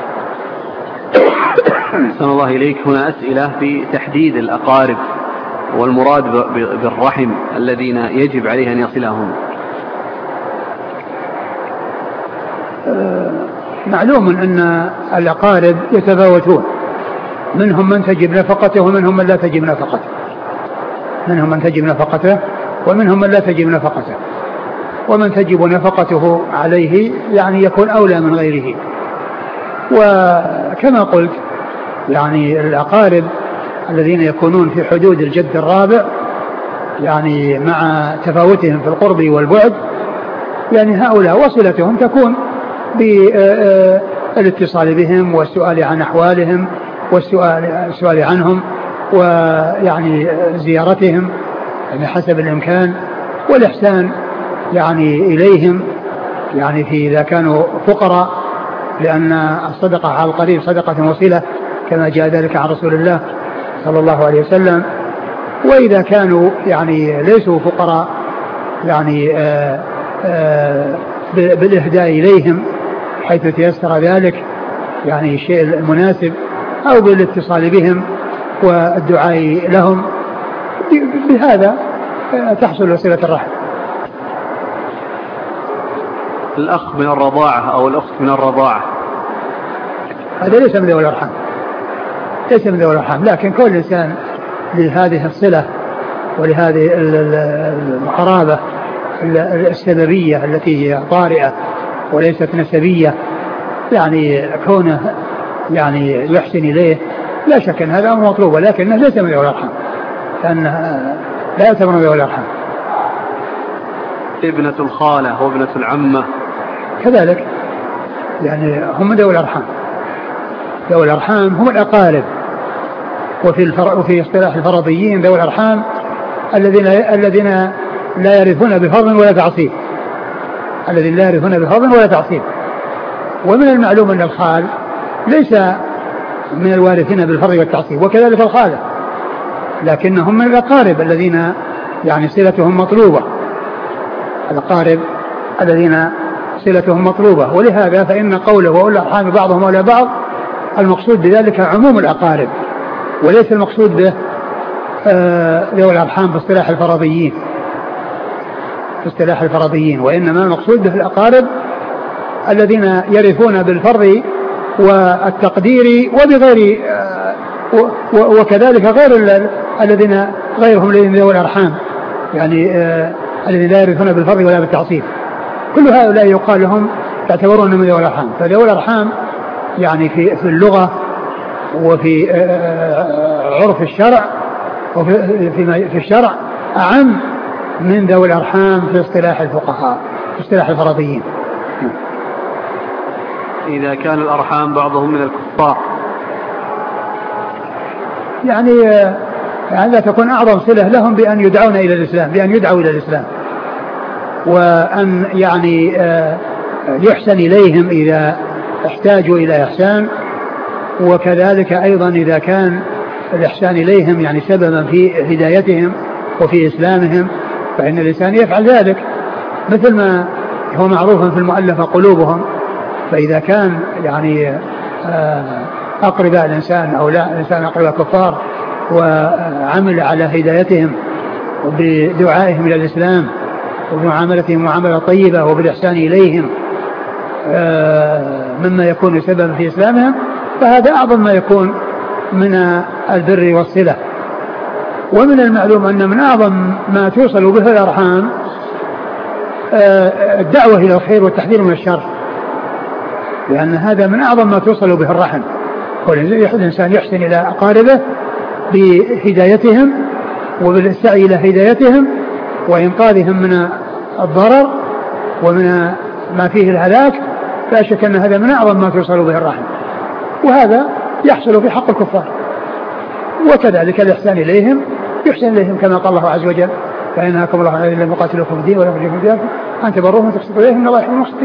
أحسن الله إليك. هنا أسئلة في تحديد الأقارب والمراد بالرحم الذين يجب عليه أن يصلهم. معلوم أن الأقارب يتفاوتون، منهم من تجب نفقته ومنهم من لا تجب نفقته، منهم من تجب نفقته ومنهم من لا تجب نفقته، ومن تجب نفقته عليه يعني يكون أولى من غيره. وكما قلت يعني الأقارب الذين يكونون في حدود الجد الرابع يعني مع تفاوتهم في القرب والبعد، يعني هؤلاء وصلتهم تكون بالاتصال بهم والسؤال عن أحوالهم والسؤال السؤال عنهم ويعني زيارتهم يعني حسب الإمكان، والإحسان يعني إليهم يعني في إذا كانوا فقراء، لأن الصدقة على القريب صدقة وصلة كما جاء ذلك عن رسول الله صلى الله عليه وسلم. وإذا كانوا يعني ليسوا فقراء يعني آآ آآ بالإهداء إليهم حيث تيسر ذلك يعني الشيء المناسب، أو بالاتصال بهم والدعاء لهم، بهذا تحصل صلة الرحم. الأخ من الرضاعة أو الأخت من الرضاعة هذا ليس من ذوي الأرحام، ليس من ذوي الأرحام، لكن كل إنسان لهذه الصلة ولهذه القرابة السببية التي هي طارئة وليست نسبية، يعني كونه يعني يحسن إليه لا شك أن هذا أمر مطلوب، ولكنه ليس من ذوي الأرحام، لأنه لا يعتبر من ذوي الأرحام. ابنة الخالة وابنة العمة كذلك يعني هم من ذوي الأرحام. ذوي الأرحام هم الأقارب، وفي الفر... وفي اصطلاح الفرضيين ذوي الأرحام الذين الذين لا يرثون بفضل ولا تعصيب، الذين لا يرثون بفضل ولا تعصيب. ومن المعلوم أن الخال ليس من الوارثين بالفضل والتعصيب، وكذلك الخالة، لكنهم من الأقارب الذين يعني صلتهم مطلوبة، الأقارب الذين صلتهم مطلوبة. ولهذا فإن قوله وأولي الأرحام بعضهم أولى بعض المقصود بذلك عموم الأقارب، وليس المقصود به ذوي الأرحام باصطلاح الفرضيين باصطلاح الفرضيين وإنما المقصود به الأقارب الذين يرثون بالفرض والتقدير وبغير، وكذلك غير الذين غيرهم الذين ذوي الأرحام يعني الذين لا يرثون بالفرض ولا بالتعصيب، كل هؤلاء يقال لهم تعتبرون من ذوي الأرحام. فذوي الأرحام يعني في في اللغة وفي عرف الشرع وفي في, في الشرع أعم من ذوي الأرحام في اصطلاح الفقهاء في اصطلاح الفرضيين. إذا كان الأرحام بعضهم من الكفار يعني هذا تكون أعظم صلة لهم بأن يدعون إلى الإسلام، بأن يدعوا إلى الإسلام، وأن يعني يحسن إليهم إذا احتاجوا إلى إحسان، وكذلك أيضا إذا كان الإحسان إليهم يعني سببا في هدايتهم وفي إسلامهم فإن الإنسان يفعل ذلك، مثل ما هو معروف في المؤلفة قلوبهم. فإذا كان يعني أقرباء الإنسان أو لا الإنسان أقرباء كفار وعمل على هدايتهم وبدعائهم إلى الإسلام وبمعاملتهم معاملة طيبة وبالإحسان إليهم مما يكون سببا في إسلامهم، فهذا أعظم ما يكون من البر والصلة. ومن المعلوم أن من أعظم ما توصل به الأرحام الدعوة إلى الخير والتحذير من الشر، لأن هذا من أعظم ما توصل به الرحم. والإنسان يحسن إلى أقاربه بهدايتهم وبالسعي إلى هدايتهم وإنقاذهم من الضرر ومن ما فيه الهلاك، لا شك أن هذا من أعظم ما توصل به الرحم، وهذا يحصل في حق الكفار. وكذلك الإحسان إليهم يحسن إليهم كما قال الله عز وجل فإنهاكم الله عز وجل مقاتلكم الدين ولا يخرجكم من دياركم أن تبروهم وتقسطوا إليهم إن الله يحب المقسطين.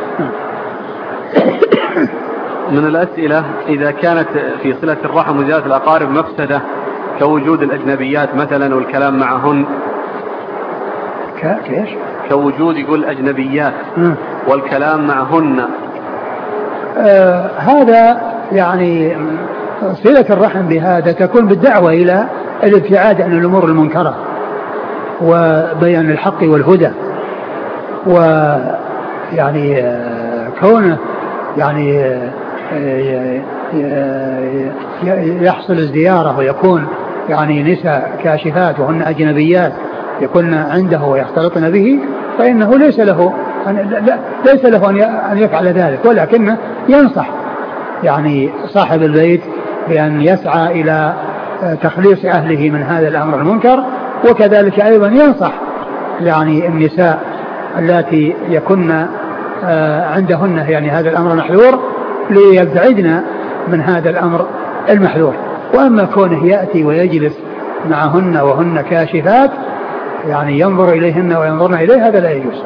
من الأسئلة إذا كانت في صلة الرحم وزيارة الأقارب مفسدة كوجود الأجنبيات مثلا والكلام معهن، كيف كوجود يقول أجنبيات والكلام معهن. آه هذا يعني صلة الرحم بهذا تكون بالدعوة إلى الابتعاد عن الأمور المنكرة وبيان الحق والهدى، ويعني آه كونه يعني آه يحصل ازدياره ويكون يعني نساء كاشفات وهن أجنبيات يكون عنده ويختلطن به، فإنه ليس له أن ليس له أن يفعل ذلك، ولكنه ينصح يعني صاحب البيت بأن يسعى إلى تخليص أهله من هذا الأمر المنكر، وكذلك أيضا ينصح يعني النساء التي يكن عندهن يعني هذا الأمر المحذور ليبتعدن من هذا الأمر المحذور. وأما كونه يأتي ويجلس معهن وهن كاشفات يعني ينظر إليهن وينظرن إليه، هذا لا يجوز.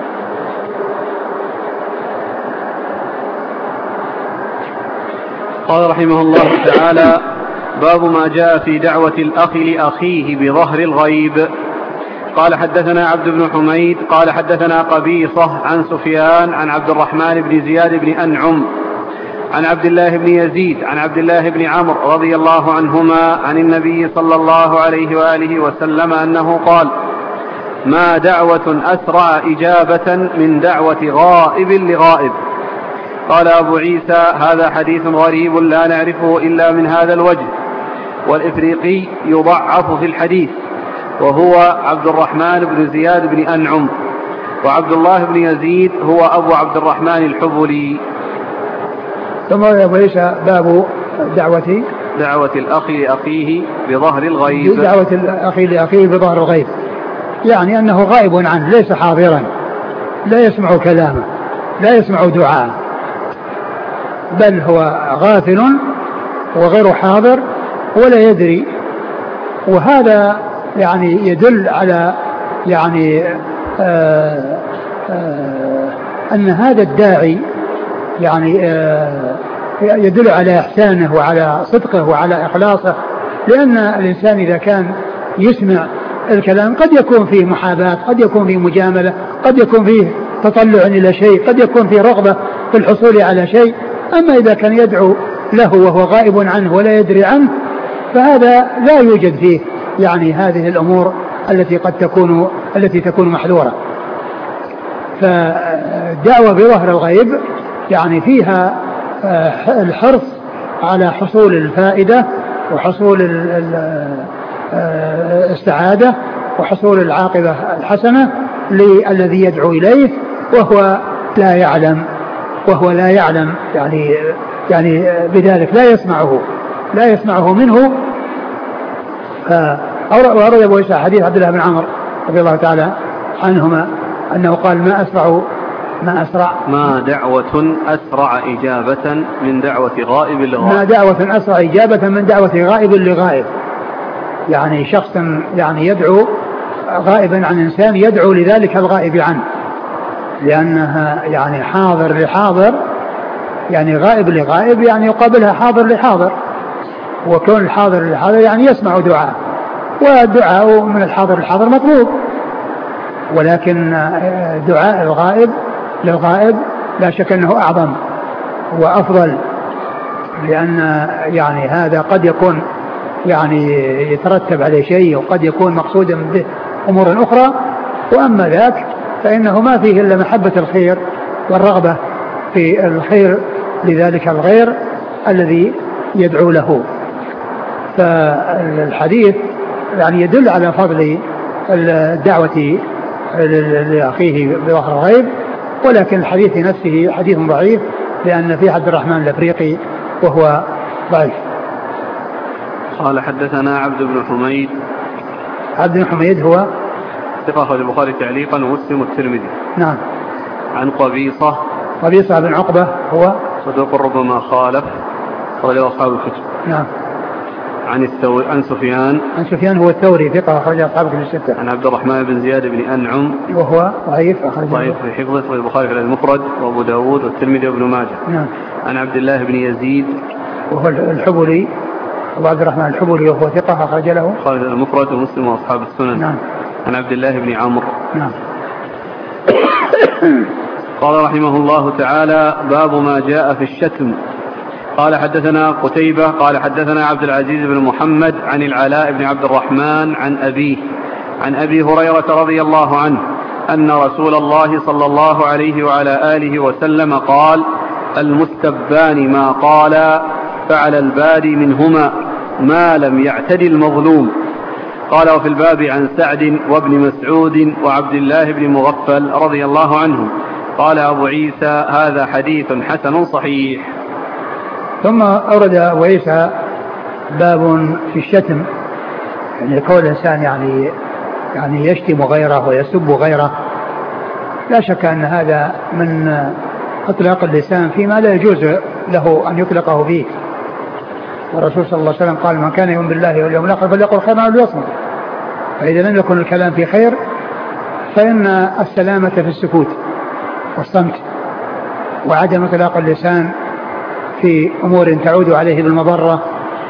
قال رحمه الله تعالى: باب ما جاء في دعوة الأخ لأخيه بظهر الغيب. قال حدثنا عبد بن حميد قال حدثنا قبيصة عن سفيان عن عبد الرحمن بن زياد بن أنعم عن عبد الله بن يزيد عن عبد الله بن عمرو رضي الله عنهما عن النبي صلى الله عليه وآله وسلم أنه قال: ما دعوة أسرع إجابة من دعوة غائب لغائب. قال أبو عيسى: هذا حديث غريب لا نعرفه إلا من هذا الوجه، والإفريقي يضعف في الحديث وهو عبد الرحمن بن زياد بن أنعم، وعبد الله بن يزيد هو أبو عبد الرحمن الحبلي. ثم أبو عيسى باب دعوة دعوة الأخ لأخيه بظهر الغيب. دعوة الأخ لأخيه بظهر الغيب يعني أنه غائب عنه، ليس حاضرا، لا يسمع كلامه، لا يسمع دعاء، بل هو غافل وغير حاضر ولا يدري. وهذا يعني يدل على يعني آآ آآ أن هذا الداعي يعني يدل على إحسانه وعلى صدقه وعلى إخلاصه، لأن الإنسان إذا كان يسمع الكلام قد يكون فيه محاباة، قد يكون فيه مجاملة، قد يكون فيه تطلع إلى شيء، قد يكون فيه رغبة في الحصول على شيء. أما إذا كان يدعو له وهو غائب عنه ولا يدري عنه فهذا لا يوجد فيه يعني هذه الأمور التي قد تكون التي تكون محذورة. فالدعوة بظهر الغيب يعني فيها الحرص على حصول الفائدة وحصول السعادة وحصول العاقبة الحسنة للذي يدعو إليه وهو لا يعلم وهو لا يعلم يعني يعني بذلك لا يسمعه لا يسمعه منه. وأورد أبو عيسى حديث عبد الله بن عمرو رضي الله تعالى عنهما أنه قال: ما أسرع ما أسرع ما دعوة أسرع إجابة من دعوة غائب لغائب. ما دعوة أسرع إجابة من دعوة غائب لغائب، يعني شخص يعني يدعو غائبا عن إنسان يدعو لذلك الغائب عنه، لأنها يعني حاضر لحاضر، يعني غائب لغائب يعني يقابلها حاضر لحاضر، وكون الحاضر لحاضر يعني يسمع دعاء، والدعاء من الحاضر للحاضر مطلوب، ولكن دعاء الغائب للغائب لا شك أنه أعظم وأفضل، لأن يعني هذا قد يكون يعني يترتب عليه شيء وقد يكون مقصودا به أمور أخرى، وأما ذاك فإنه ما فيه إلا محبة الخير والرغبة في الخير لذلك الغير الذي يدعو له. فالحديث يعني يدل على فضل الدعوة لأخيه بظهر الغيب، ولكن الحديث نفسه حديث ضعيف لأن في عبد الرحمن الأفريقي وهو ضعيف. قال حدثنا عبد بن حميد. عبد بن حميد هو ثقة أخرج البخاري تعليقا ومسلم والترمذي. نعم. عن قبيصة. قبيصة بن عقبة هو صدوق ربما خالف أخرج أصحاب الكتب. نعم. عن الثوري عن سفيان. عن سفيان هو الثوري ثقة أخرج أصحاب الكتب الستة. عن عبد الرحمن بن زياد بن أنعم وهو ضعيف أخرج ضعيف في حفظه أخرج البخاري في المفرد وأبو داود والترمذي وابن ماجه. نعم. عن عبد الله بن يزيد وهو الحبلي أبو عبد الرحمن الحبلي وهو ثقة أخرج له خالد المفرد ومسلم وأصحاب السنن. نعم. عن عبد الله بن عمرو. نعم. قال رحمه الله تعالى: باب ما جاء في الشتم. قال حدثنا قتيبة قال حدثنا عبد العزيز بن محمد عن العلاء بن عبد الرحمن عن أبيه عن أبي هريرة رضي الله عنه أن رسول الله صلى الله عليه وعلى آله وسلم قال: المستبان ما قال فعلى البادي منهما ما لم يعتد المظلوم. قال: وفي الباب عن سعد وابن مسعود وعبد الله بن مغفل رضي الله عنهم. قال أبو عيسى: هذا حديث حسن صحيح. ثم أورد أبو عيسى باب في الشتم، يعني كون الإنسان يعني يعني يشتم غيره ويسب غيره. لا شك أن هذا من إطلاق اللسان فيما لا يجوز له أن يطلقه فيه. والرسول صلى الله عليه وسلم قال: من كان يؤمن بالله واليوم الآخر فليقل خيرا أو ليصمت. فإذا لم يكن الكلام في خير فإن السلامة في السكوت والصمت وعدم إطلاق اللسان في أمور تعود عليه بالمضرة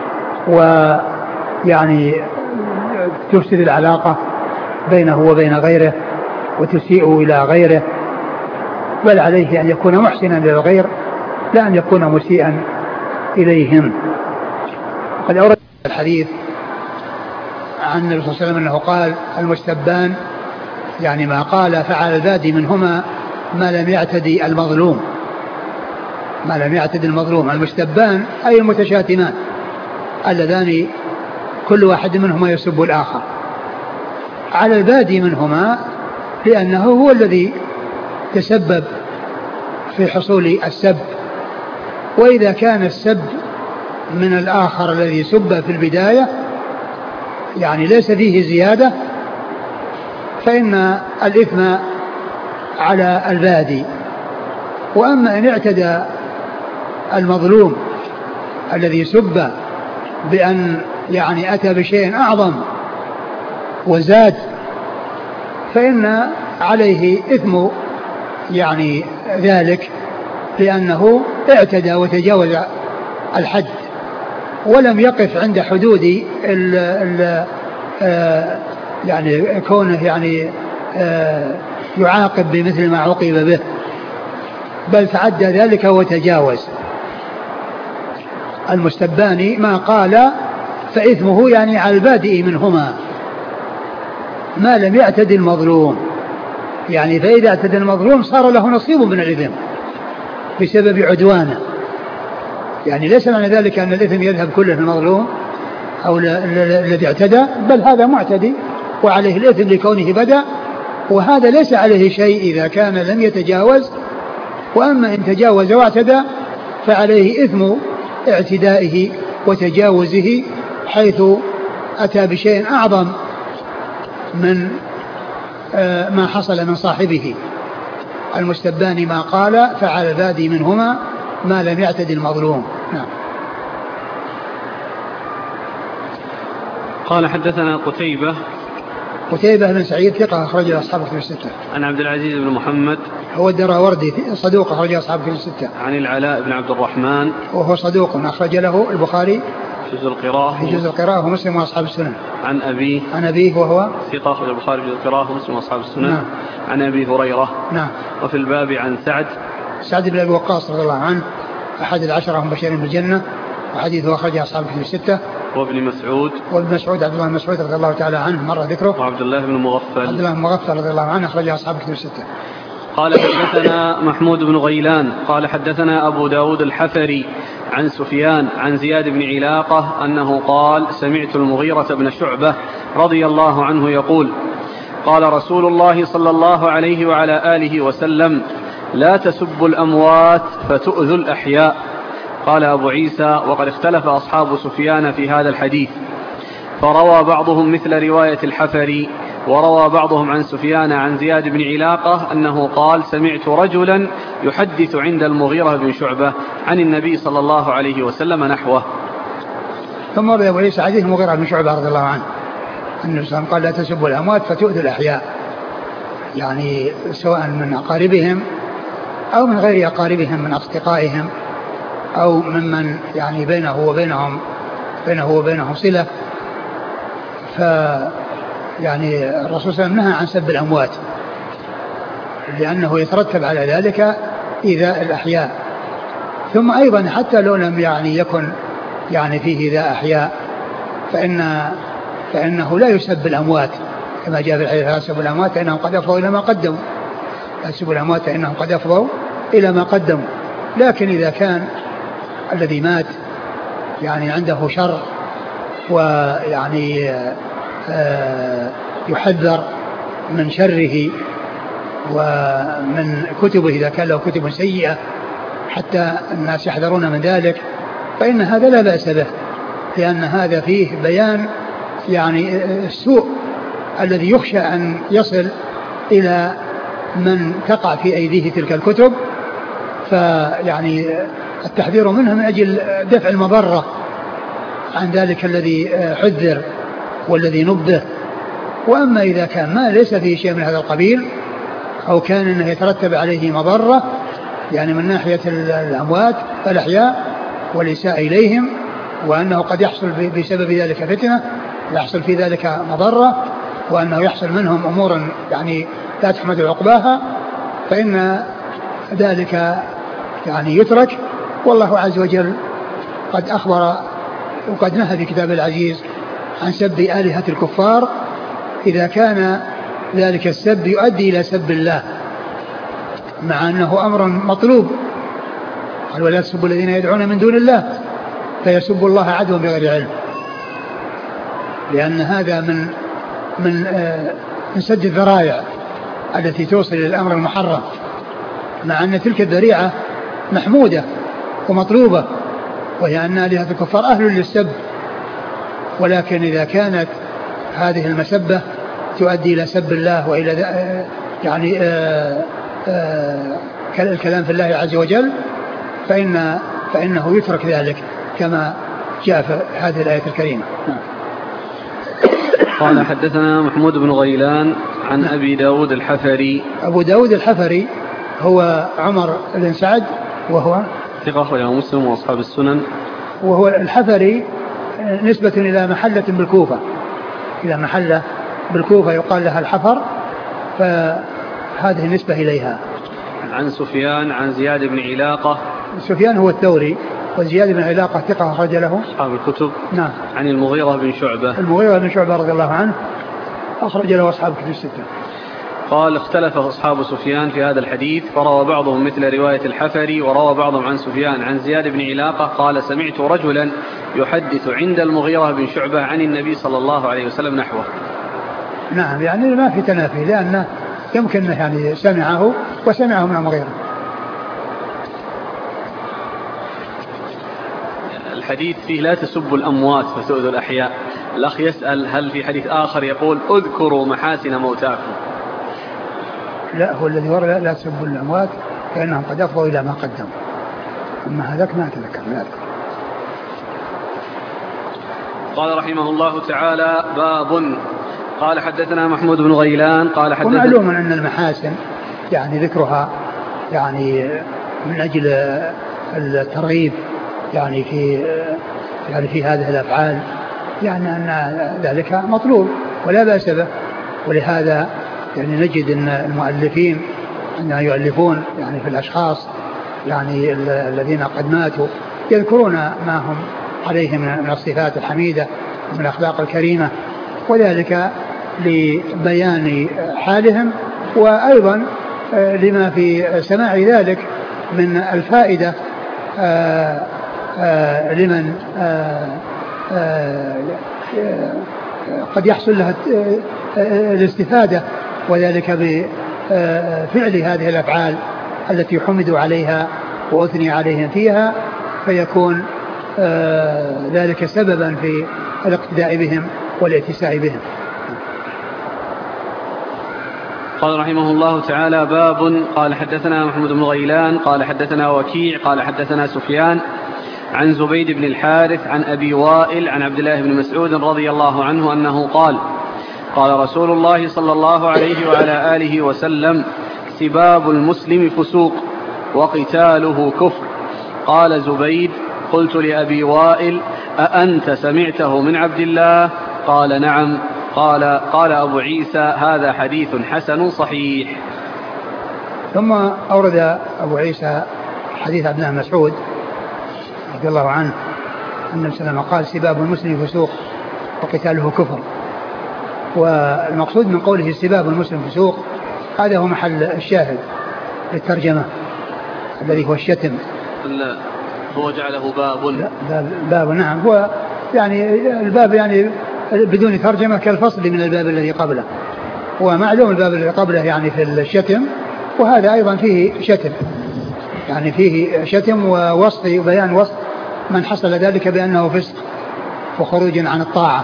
ويعني تفسد العلاقة بينه وبين غيره وتسيء إلى غيره، بل عليه أن يكون محسنا للغير لا أن يكون مسيئا إليهم. قد أورد الحديث عن النبي صلى الله عليه وسلم أنه قال: المستبان يعني ما قال فعل البادي منهما ما لم يعتدي المظلوم. ما لم يعتدي المظلوم. المستبان أي المتشاتمان اللذان كل واحد منهما يسب الآخر. على البادي منهما لأنه هو الذي تسبب في حصول السب، وإذا كان السب من الآخر الذي سب في البداية يعني ليس فيه زيادة فإن الإثم على البادي. وأما إن اعتدى المظلوم الذي سب بأن يعني أتى بشيء أعظم وزاد فإن عليه إثم يعني ذلك، لأنه اعتدى وتجاوز الحد ولم يقف عند حدود ال ال آه يعني كونه يعني آه يعاقب بمثل ما عوقب به، بل تعدى ذلك وتجاوز. المستبان ما قال فإثمه يعني على البادئ منهما ما لم يعتد المظلوم، يعني فإذا اعتدى المظلوم صار له نصيب من الإثم بسبب عدوانه. يعني ليس معنى ذلك أن الإثم يذهب كله المظلوم أو الذي اعتدى، بل هذا معتدي وعليه الإثم لكونه بدأ، وهذا ليس عليه شيء إذا كان لم يتجاوز. وأما إن تجاوز واعتدى فعليه إثم اعتدائه وتجاوزه حيث أتى بشيء أعظم من ما حصل من صاحبه. المستبان ما قال فعلى البادي منهما ما لم يعتد المظلوم. نعم. قال حدثنا قتيبة قتيبة بن سعيد ثقة أخرج أصحاب الكتب الستة. عن عبد العزيز بن محمد هو الدراوردي صدوق أخرج أصحاب الكتب الستة. عن العلاء بن عبد الرحمن وهو صدوق أخرج له البخاري في جزء القراءة في جزء القراءة ومسلم وأصحاب السنن. عن أبيه عن أبيه وهو ثقة أخرج البخاري في جزء القراءة ومسلم وأصحاب السنن. نعم. عن أبي هريرة. نعم. وفي الباب عن سعد سعد بن أبي وقاص رضي الله عنه أحد العشرة هم بشير بالجنة، وحديثه أخرج أصحاب الكتب الستة. وابن مسعود وابن مسعود عبد الله بن مسعود رضي الله تعالى عنه مر ذكره. وعبد الله بن مغفل عبد الله بن مغفل رضي الله عنه أخرج أصحاب الكتب الستة. قال حدثنا محمود بن غيلان قال حدثنا أبو داود الحفري عن سفيان عن زياد بن علاقة أنه قال: سمعت المغيرة بن شعبة رضي الله عنه يقول: قال رسول الله صلى الله عليه وعلى آله وسلم: لا تسبوا الأموات فتؤذوا الأحياء. قال أبو عيسى: وقد اختلف أصحاب سفيان في هذا الحديث، فروى بعضهم مثل رواية الحفري، وروى بعضهم عن سفيان عن زياد بن علاقة أنه قال: سمعت رجلا يحدث عند المغيرة بن شعبة عن النبي صلى الله عليه وسلم نحوه. ثم روى أبو عيسى حديث المغيرة بن شعبة رضي الله عنه النبي صلى الله عليه وسلم قال: لا تسبوا الأموات فتؤذوا الأحياء، يعني سواء من أقاربهم أو من غير أقاربهم من أصدقائهم أو ممن يعني بينه وبينهم بينه وبينهم صلة. ف يعني الرسول صلى الله عليه وسلم نهى عن سب الأموات، لأنه يترتب على ذلك إيذاء الأحياء. ثم أيضا حتى لو لم يعني يكن يعني فيه إيذاء أحياء فإن فإنه لا يسب الأموات كما جاء في الحديث: لا يسب الأموات إنهم قد أفضوا إلى ما قدموا لا يسب الأموات إنهم قد أفضوا إلى ما قدموا. لكن إذا كان الذي مات يعني عنده شر ويعني يحذر من شره ومن كتبه إذا كان له كتب سيئة حتى الناس يحذرون من ذلك، فإن هذا لا بأس به، لأن هذا فيه بيان يعني السوء الذي يخشى أن يصل إلى من تقع في أيديه تلك الكتب، فيعني التحذير منها من أجل دفع المضرة عن ذلك الذي حذر والذي نبه. وأما إذا كان ما ليس فيه شيء من هذا القبيل أو كان أنه يترتب عليه مضرة يعني من ناحية الأموات الأحياء والإساءة إليهم، وأنه قد يحصل بسبب ذلك فتنة، يحصل في ذلك مضرة، وأنه يحصل منهم أمور يعني لا تحمد عقباها، فإن ذلك يعني يترك. والله عز وجل قد أخبر وقد نهى في كتاب العزيز عن سب آلهة الكفار إذا كان ذلك السب يؤدي إلى سب الله، مع أنه أمر مطلوب. قال: ولا تسبوا الذين يدعون من دون الله فيسبوا الله عدوا بغير علم، لأن هذا من من آه من سد الذرائع التي توصل إلى الأمر المحرم، مع أن تلك الذريعة محمودة ومطلوبة، وهي أن آلهة الكفار أهل للسب. ولكن إذا كانت هذه المسبة تؤدي إلى سب الله وإلى يعني آآ آآ الكلام في الله عز وجل فإن فإنه يترك ذلك كما جاء في هذه الآية الكريمة. قال: حدثنا محمود بن غيلان عن أبي داود الحفري. أبو داود الحفري هو عمر بن سعد وهو ثقة أخرجه مسلم وأصحاب السنن. وهو الحفري نسبة إلى محلة بالكوفة، إلى محلة بالكوفة يقال لها الحفر، فهذه النسبة إليها. عن سفيان عن زياد بن علاقة. سفيان هو الثوري، وزياد بن علاقة ثقة أخرج له أصحاب الكتب. نعم. عن المغيرة بن شعبة. المغيرة بن شعبة رضي الله عنه أخرج له أصحاب الكتب الستة. قال: اختلف أصحاب سفيان في هذا الحديث، فروى بعضهم مثل رواية الحفري، وروى بعضهم عن سفيان عن زياد بن علاقة قال: سمعت رجلا يحدث عند المغيرة بن شعبة عن النبي صلى الله عليه وسلم نحوه. نعم، يعني ما في تنافي، لأنه يمكن يعني سمعه وسمعه من المغيرة. الحديث فيه لا تسبوا الأموات فتؤذوا الأحياء. الأخ يسأل: هل في حديث آخر يقول اذكروا محاسن موتاكم؟ لا، هو الذي ورد لا تسبوا الأموات فإنهم قد أفضوا إلى ما قدموا، أما هذاك ما أتذكر ما أذكر. قال رحمه الله تعالى: باب. قال: حدثنا محمود بن غيلان قال حدثنا. ومعلوم أن المحاسن يعني ذكرها يعني من أجل الترغيب يعني في يعني في هذه الأفعال، يعني أن ذلك مطلوب ولا بأس به. ولهذا يعني نجد أن المؤلفين أن يؤلفون يعني في الأشخاص يعني الذين قد ماتوا يذكرون ما هم عليه من الصفات الحميدة ومن الأخلاق الكريمة، وذلك لبيان حالهم، وأيضا لما في سماع ذلك من الفائدة آآ آآ لمن آآ آآ قد يحصل لها الاستفادة، وذلك بفعل هذه الأفعال التي حمدوا عليها وأثني عليهم فيها، فيكون ذلك سببا في الاقتداء بهم والاتساع بهم. قال رحمه الله تعالى: باب. قال: حدثنا محمود بن غيلان قال حدثنا وكيع قال حدثنا سفيان عن زبيد بن الحارث عن أبي وائل عن عبد الله بن مسعود رضي الله عنه أنه قال: قال رسول الله صلى الله عليه وعلى آله وسلم: سباب المسلم فسوق وقتاله كفر. قال زبيد: قلت لأبي وائل: أأنت سمعته من عبد الله؟ قال: نعم. قال قال أبو عيسى: هذا حديث حسن صحيح. ثم أورد أبو عيسى حديث عبد الله مسعود رضي الله عنه أن النبي صلى الله عليه وسلم قال سباب المسلم فسوق وقتاله كفر. والمقصود من قوله سباب المسلم فسوق هذا هو محل الشاهد للترجمة الذي هو الشتم. لا هو جعله باب. باب, باب نعم هو يعني الباب يعني بدون ترجمة كالفصل من الباب الذي قبله. ومعلوم الباب الذي قبله يعني في الشتم وهذا أيضا فيه شتم يعني فيه شتم ووصف بيان وصف من حصل ذلك بأنه فسق وخروج عن الطاعة.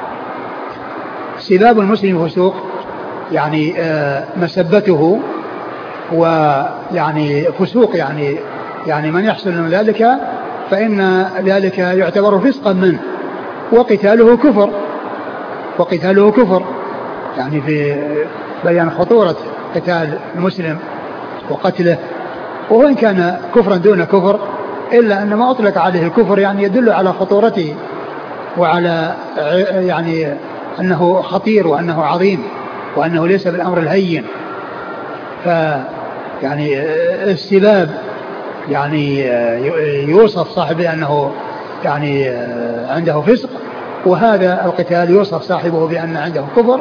سباب المسلم فسوق يعني مسبته ويعني فسوق يعني يعني من يحصل من ذلك فإن ذلك يعتبر فسقا منه. وقتاله كفر وقتاله كفر يعني في بيان خطورة قتال المسلم وقتله. وإن كان كفرا دون كفر إلا أن ما أطلق عليه الكفر يعني يدل على خطورته وعلى يعني أنه خطير وأنه عظيم وأنه ليس بالأمر الهين. فيعني السباب يعني يوصف صاحبه أنه يعني عنده فسق وهذا القتال يوصف صاحبه بأن عنده كفر.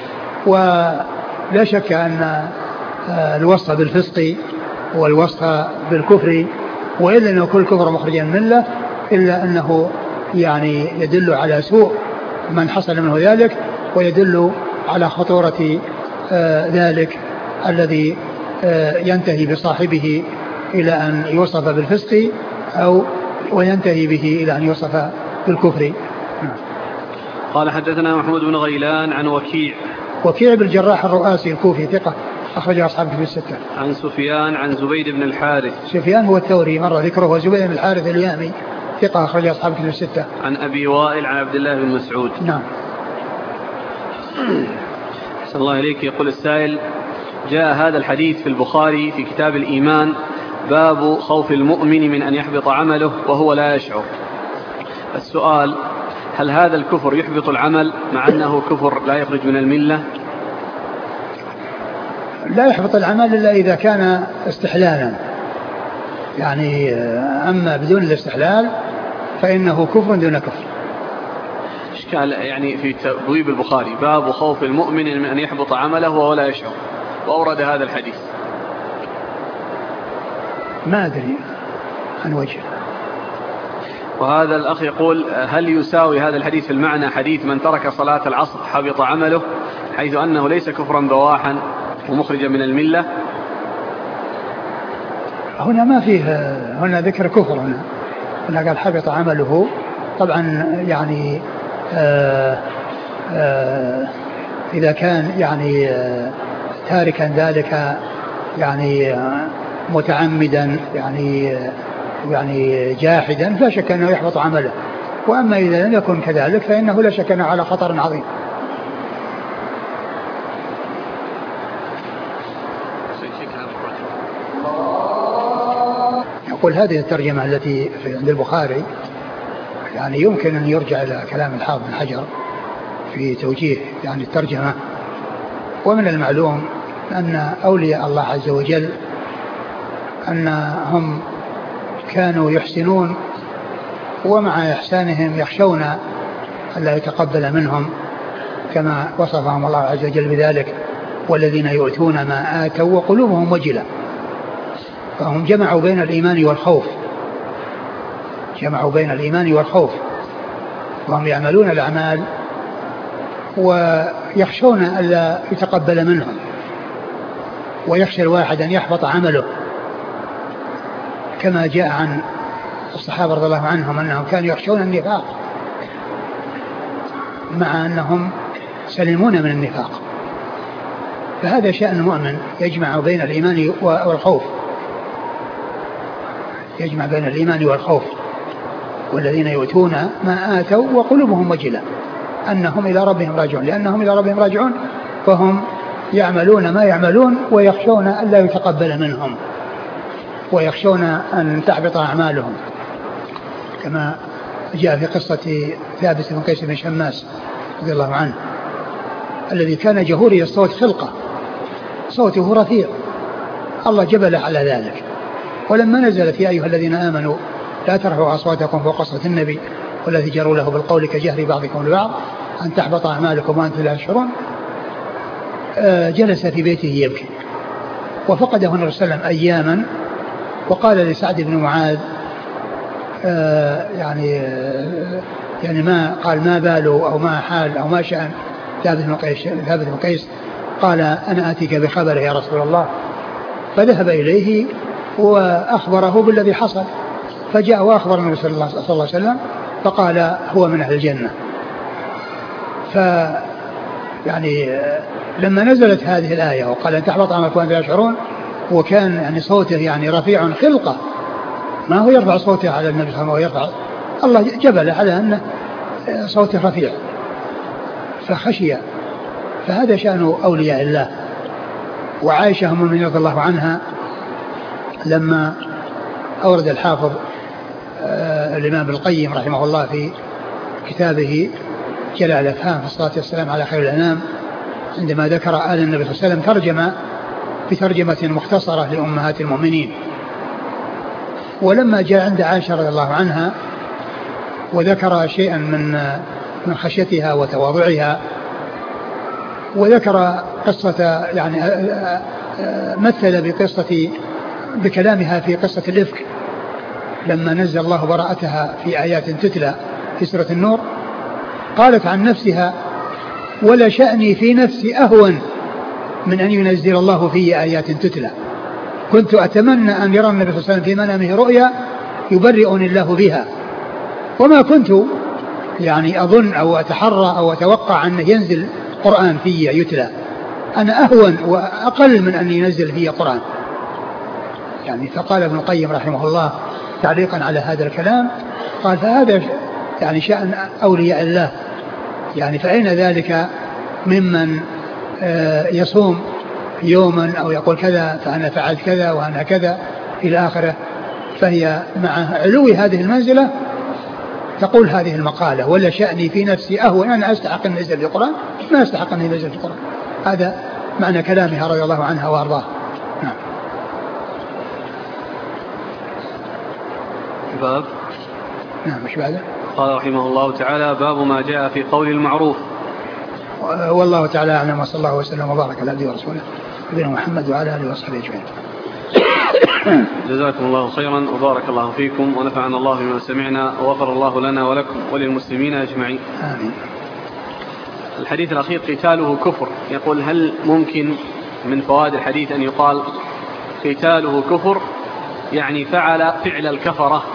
ولا شك أن الوصف بالفسق والوصف بالكفر وإلا أنه كل كفر مخرجا من الله إلا أنه يعني يدل على سوء من حصل منه ذلك ويدل على خطورة آه ذلك الذي آه ينتهي بصاحبه إلى أن يوصف بالفسق أو وينتهي به إلى أن يوصف بالكفر. قال حدثنا محمود بن غيلان عن وكيع وكيع بن الجراح الرؤاسي الكوفي ثقة أخرج أصحاب في الستة. عن سفيان عن زبيد بن الحارث. سفيان هو الثوري مرة ذكره وزبيد بن الحارث اليامي ثقة أخرج أصحاب في الستة. عن أبي وائل عن عبد الله بن مسعود. نعم. أحسن الله إليك. يقول السائل جاء هذا الحديث في البخاري في كتاب الإيمان باب خوف المؤمن من أن يحبط عمله وهو لا يشعر. السؤال هل هذا الكفر يحبط العمل مع أنه كفر لا يخرج من الملة؟ لا يحبط العمل إلا إذا كان استحلالا يعني أما بدون الاستحلال فإنه كفر دون كفر. إشكال يعني في تبويب البخاري باب خوف المؤمن من أن يحبط عمله وهو لا يشعر وأورد هذا الحديث ما أدري عن وجه. وهذا الأخ يقول هل يساوي هذا الحديث في المعنى حديث من ترك صلاة العصر حبط عمله حيث أنه ليس كفرا بواحا ومخرجا من الملة؟ هنا ما فيه هنا ذكر كفر هنا هنا قال حبط عمله طبعا يعني آآ آآ إذا كان يعني تاركا ذلك يعني متعمدا يعني يعني جاحدا فلا شك أنه يحبط عمله. وأما إذا لم يكن كذلك فإنه لا شك أنه على خطر عظيم. يقول هذه الترجمة التي في عند البخاري يعني يمكن أن يرجع إلى كلام الحافظ بن حجر في توجيه يعني الترجمة. ومن المعلوم أن أولياء الله عز وجل أنهم كانوا يحسنون ومع إحسانهم يخشون ألا يتقبل منهم كما وصفهم الله عز وجل بذلك والذين يؤتون ما آتوا وقلوبهم وجلة. فهم جمعوا بين الإيمان والخوف جمعوا بين الإيمان والخوف وهم يعملون الأعمال ويخشون ألا يتقبل منهم ويخشى الواحد أن يحبط عمله كما جاء عن الصحابة رضي الله عنهم أنهم كانوا يخشون النفاق مع أنهم سلمون من النفاق. فهذا شأن المؤمن يجمع بين الإيمان والخوف يجمع بين الإيمان والخوف والذين يؤتون ما آتوا وقلوبهم وجلة أنهم إلى ربهم راجعون لأنهم إلى ربهم راجعون فهم يعملون ما يعملون ويخشون أن لا يتقبل منهم ويخشون أن تحبط أعمالهم كما جاء في قصة ثابت بن قيس بن شماس رضي الله عنه الذي كان جهوري الصوت خلقة صوته رفيع الله جبله على ذلك. ولما نزلت يا أيها الذين آمنوا لا ترفعوا أصواتكم فوق صوت النبي ولا تجهروا له بالقول كجهر بعضكم لبعض أن تحبط أعمالكم وأنتم لا تشعرون، جلس في بيته يبكي. وفقده النبي صلى الله عليه وسلم أياما، وقال لسعد بن معاذ يعني يعني ما قال ما باله أو ما حال أو ما شأن ثابت بن قيس, ثابت بن قيس قال أنا آتيك بخبره يا رسول الله. فذهب إليه وأخبره بالذي حصل، فجاء وأخبر النبي صلى الله عليه وسلم فقال هو من أهل الجنة. ف يعني لما نزلت هذه الآية وقال أن تحبط أعمالكم وأنتم لا تشعرون، وكان يعني صوته يعني رفيع خلقة، ما هو يرفع صوته على النبي صلى الله عليه وسلم، يرفع الله جبل على أن صوته رفيع فخشي. فهذا شأن أولياء الله. وعائشة أم المؤمنين رضي الله عنها لما أورد الحافظ آه الإمام ابن القيم رحمه الله في كتابه جلاء الأفهام في الصلاة والسلام على خير الأنام، عندما ذكر آل النبي صلى الله عليه وسلم ترجم بترجمة مختصرة لأمهات المؤمنين. ولما جاء عند عائشة رضي الله عنها وذكر شيئا من من خشيتها وتواضعها، وذكر قصة يعني مثل بقصة بكلامها في قصة الإفك لما نزل الله براءتها في آيات تتلى في سورة النور، قالت عن نفسها ولا شأني في نفسي أهون من أن ينزل الله في آيات تتلى، كنت أتمنى أن يرى النبي صلى الله عليه وسلم في منامه رؤيا يبرئني الله بها، وما كنت يعني أظن أو أتحرى أو أتوقع أن ينزل قرآن في يتلى، أنا أهون وأقل من أن ينزل في قرآن يعني. فقال ابن القيم رحمه الله تعليقا على هذا الكلام، قال فهذا يعني شأن أولياء الله يعني، فأين ذلك ممن يصوم يوما أو يقول كذا فأنا فعلت كذا وأنا كذا إلى آخره. فهي مع علو هذه المنزلة تقول هذه المقالة ولا شأني في نفسي أهون، أنا أستحق أن ينزل في القرآن ما أستحق أن ينزل في القرآن. هذا معنى كلامها رضي الله عنها وأرضاها. نعم. باب نعم مش بعده. قال رحمه الله تعالى باب ما جاء في قول المعروف. والله تعالى أعلم وصلى الله وسلم وبارك على عبده ورسوله نبينا محمد وعلى آله وصحبه أجمعين. جزاكم الله خيرا وبارك الله فيكم ونفعنا الله بما سمعنا وغفر الله لنا ولكم وللمسلمين أجمعين. آمين. الحديث الأخير قتاله كفر، يقول هل ممكن من فوائد الحديث أن يقال قتاله كفر يعني فعل فعل الكفرة؟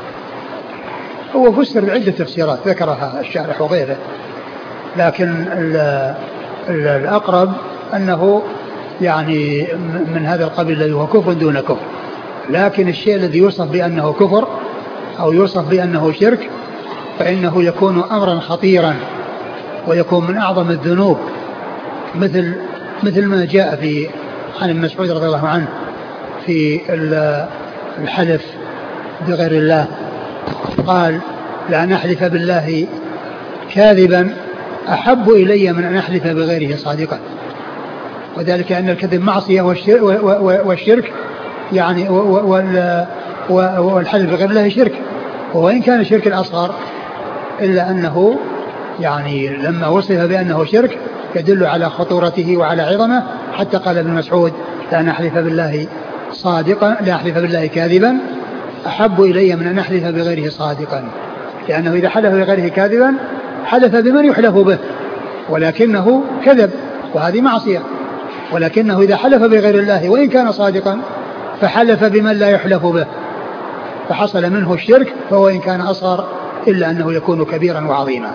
هو فسر بعدة تفسيرات ذكرها الشارح وغيره، لكن ال ال الأقرب أنه يعني من هذا القبيل الذي هو كفر دون كفر، لكن الشيء الذي يوصف بأنه كفر أو يوصف بأنه شرك فإنه يكون أمرا خطيرا ويكون من أعظم الذنوب، مثل مثل ما جاء في عن ابن مسعود رضي الله عنه في الحلف بغير الله، قال لا نحلف بالله كاذبا أحب إلي من أن أحلف بغيره صادقا، وذلك أن الكذب معصية والشرك يعني والحلف بغير الله شرك، وإن كان الشرك الأصغر إلا أنه يعني لما وصف بأنه شرك يدل على خطورته وعلى عظمه، حتى قال ابن مسعود لا نحلف بالله صادقا لا أحلف بالله كاذبا أحب إلي من أن أحلف بغيره صادقا، لأنه إذا حلف بغيره كاذبا حلف بمن يحلف به ولكنه كذب وهذه معصية، ولكنه إذا حلف بغير الله وإن كان صادقا فحلف بمن لا يحلف به فحصل منه الشرك، فهو إن كان أصغر إلا أنه يكون كبيرا وعظيما.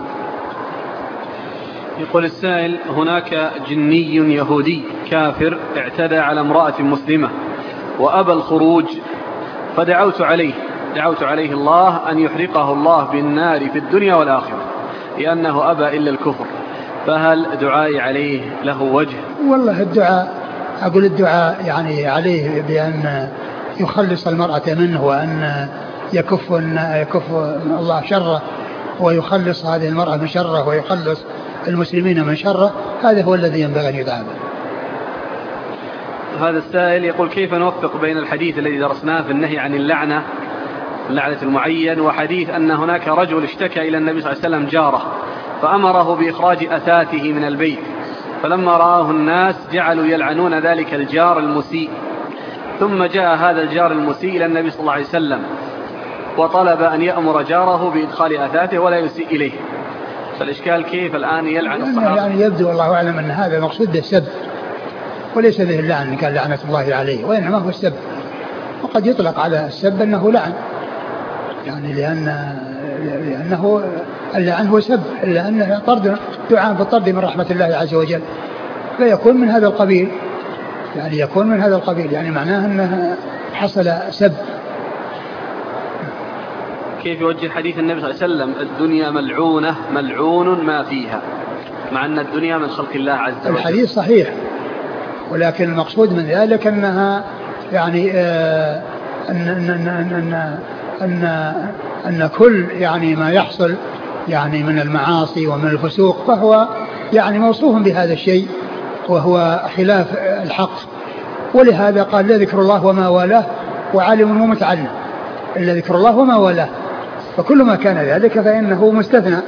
يقول السائل هناك جني يهودي كافر اعتدى على امرأة مسلمة وأبى الخروج، فدعوت عليه دعوت عليه الله أن يحرقه الله بالنار في الدنيا والآخرة لأنه أبى إلا الكفر، فهل دعائي عليه له وجه؟ والله الدعاء أقول الدعاء يعني عليه بأن يخلص المرأة منه وأن يكف يكف الله شره ويخلص هذه المرأة من شره ويخلص المسلمين من شره، هذا هو الذي ينبغي أن يدعى به. هذا السائل يقول كيف نوفق بين الحديث الذي درسناه في النهي عن اللعنة لعنة المعين وحديث أن هناك رجل اشتكى إلى النبي صلى الله عليه وسلم جاره فأمره بإخراج أثاثه من البيت، فلما رآه الناس جعلوا يلعنون ذلك الجار المسيء، ثم جاء هذا الجار المسيء إلى النبي صلى الله عليه وسلم وطلب أن يأمر جاره بإدخال أثاثه ولا يسيء إليه، فالإشكال كيف الآن يلعن الصحابة؟ يعني يبدو والله أعلم أن هذا مقصود السب وليس به اللعن كان لعنة الله عليه، وإنما هو السب، وقد يطلق على السب أنه لعن، يعني لأن لأنه اللعن هو سب، إلا أنه طرد دعاء بالطرد من رحمة الله عز وجل، فيكون من هذا القبيل، يعني يكون من هذا القبيل، يعني معناه أنه حصل سب. كيف يوجه حديث النبي صلى الله عليه وسلم الدنيا ملعونة ملعون ما فيها، مع أن الدنيا من خلق الله عز وجل؟ الحديث صحيح، ولكن المقصود من ذلك أنها يعني آه أن, أن, أن, أن, أن, أن كل يعني ما يحصل يعني من المعاصي ومن الفسوق فهو يعني موصوف بهذا الشيء وهو خلاف الحق، ولهذا قال لا ذكر الله وما والاه وعالم ومتعلم، إلا ذكر الله وما والاه، فكل ما كان ذلك فإنه مستثنى.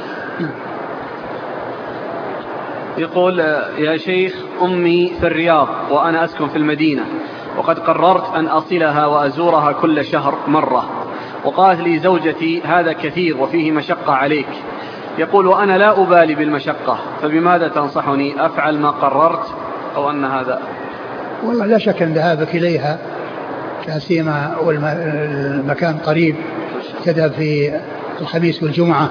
يقول يا شيخ أمي في الرياض وأنا أسكن في المدينة، وقد قررت أن أصلها وأزورها كل شهر مرة، وقالت لي زوجتي هذا كثير وفيه مشقة عليك، يقول وأنا لا أبالي بالمشقة، فبماذا تنصحني؟ أفعل ما قررت أو أن هذا؟ والله لا شك أن ذهابك إليها كاسيما والمكان قريب، تذهب في الخميس والجمعة،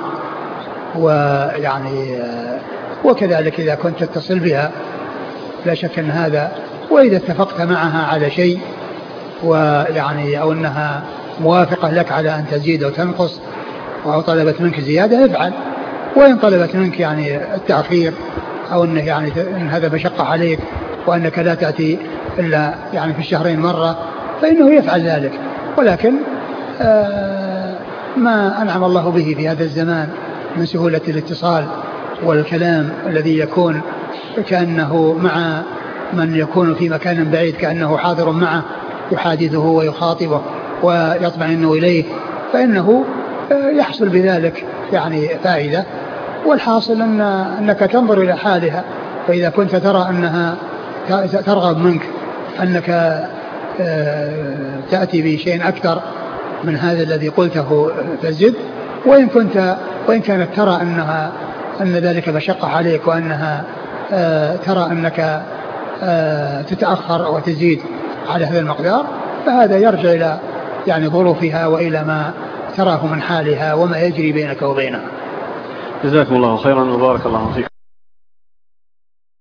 ويعني وكذلك إذا كنت تتصل بها لا شك أن هذا، وإذا اتفقت معها على شيء ويعني أو أنها موافقة لك على أن تزيد أو تنقص أو طلبت منك زيادة افعل، وإن طلبت منك يعني التأخير أو أنه يعني إن هذا مشقة عليك وأنك لا تأتي إلا يعني في الشهرين مرة فإنه يفعل ذلك، ولكن آه ما أنعم الله به في هذا الزمان من سهولة الاتصال والكلام الذي يكون كأنه مع من يكون في مكان بعيد كأنه حاضر معه يحادثه ويخاطبه ويطمئن إليه، فإنه يحصل بذلك يعني فائدة، والحاصل أن أنك تنظر إلى حالها، فإذا كنت ترى أنها ترغب منك أنك تأتي بشيء أكثر من هذا الذي قلته فزد، وإن كنت وإن كانت ترى أنها أن ذلك مشقة عليك وأنها ترى أنك تتأخر وتزيد على هذا المقدار، فهذا يرجع إلى يعني ظروفها وإلى ما تراه من حالها وما يجري بينك وبينها. جزاكم الله خيرا وبارك الله فيكم.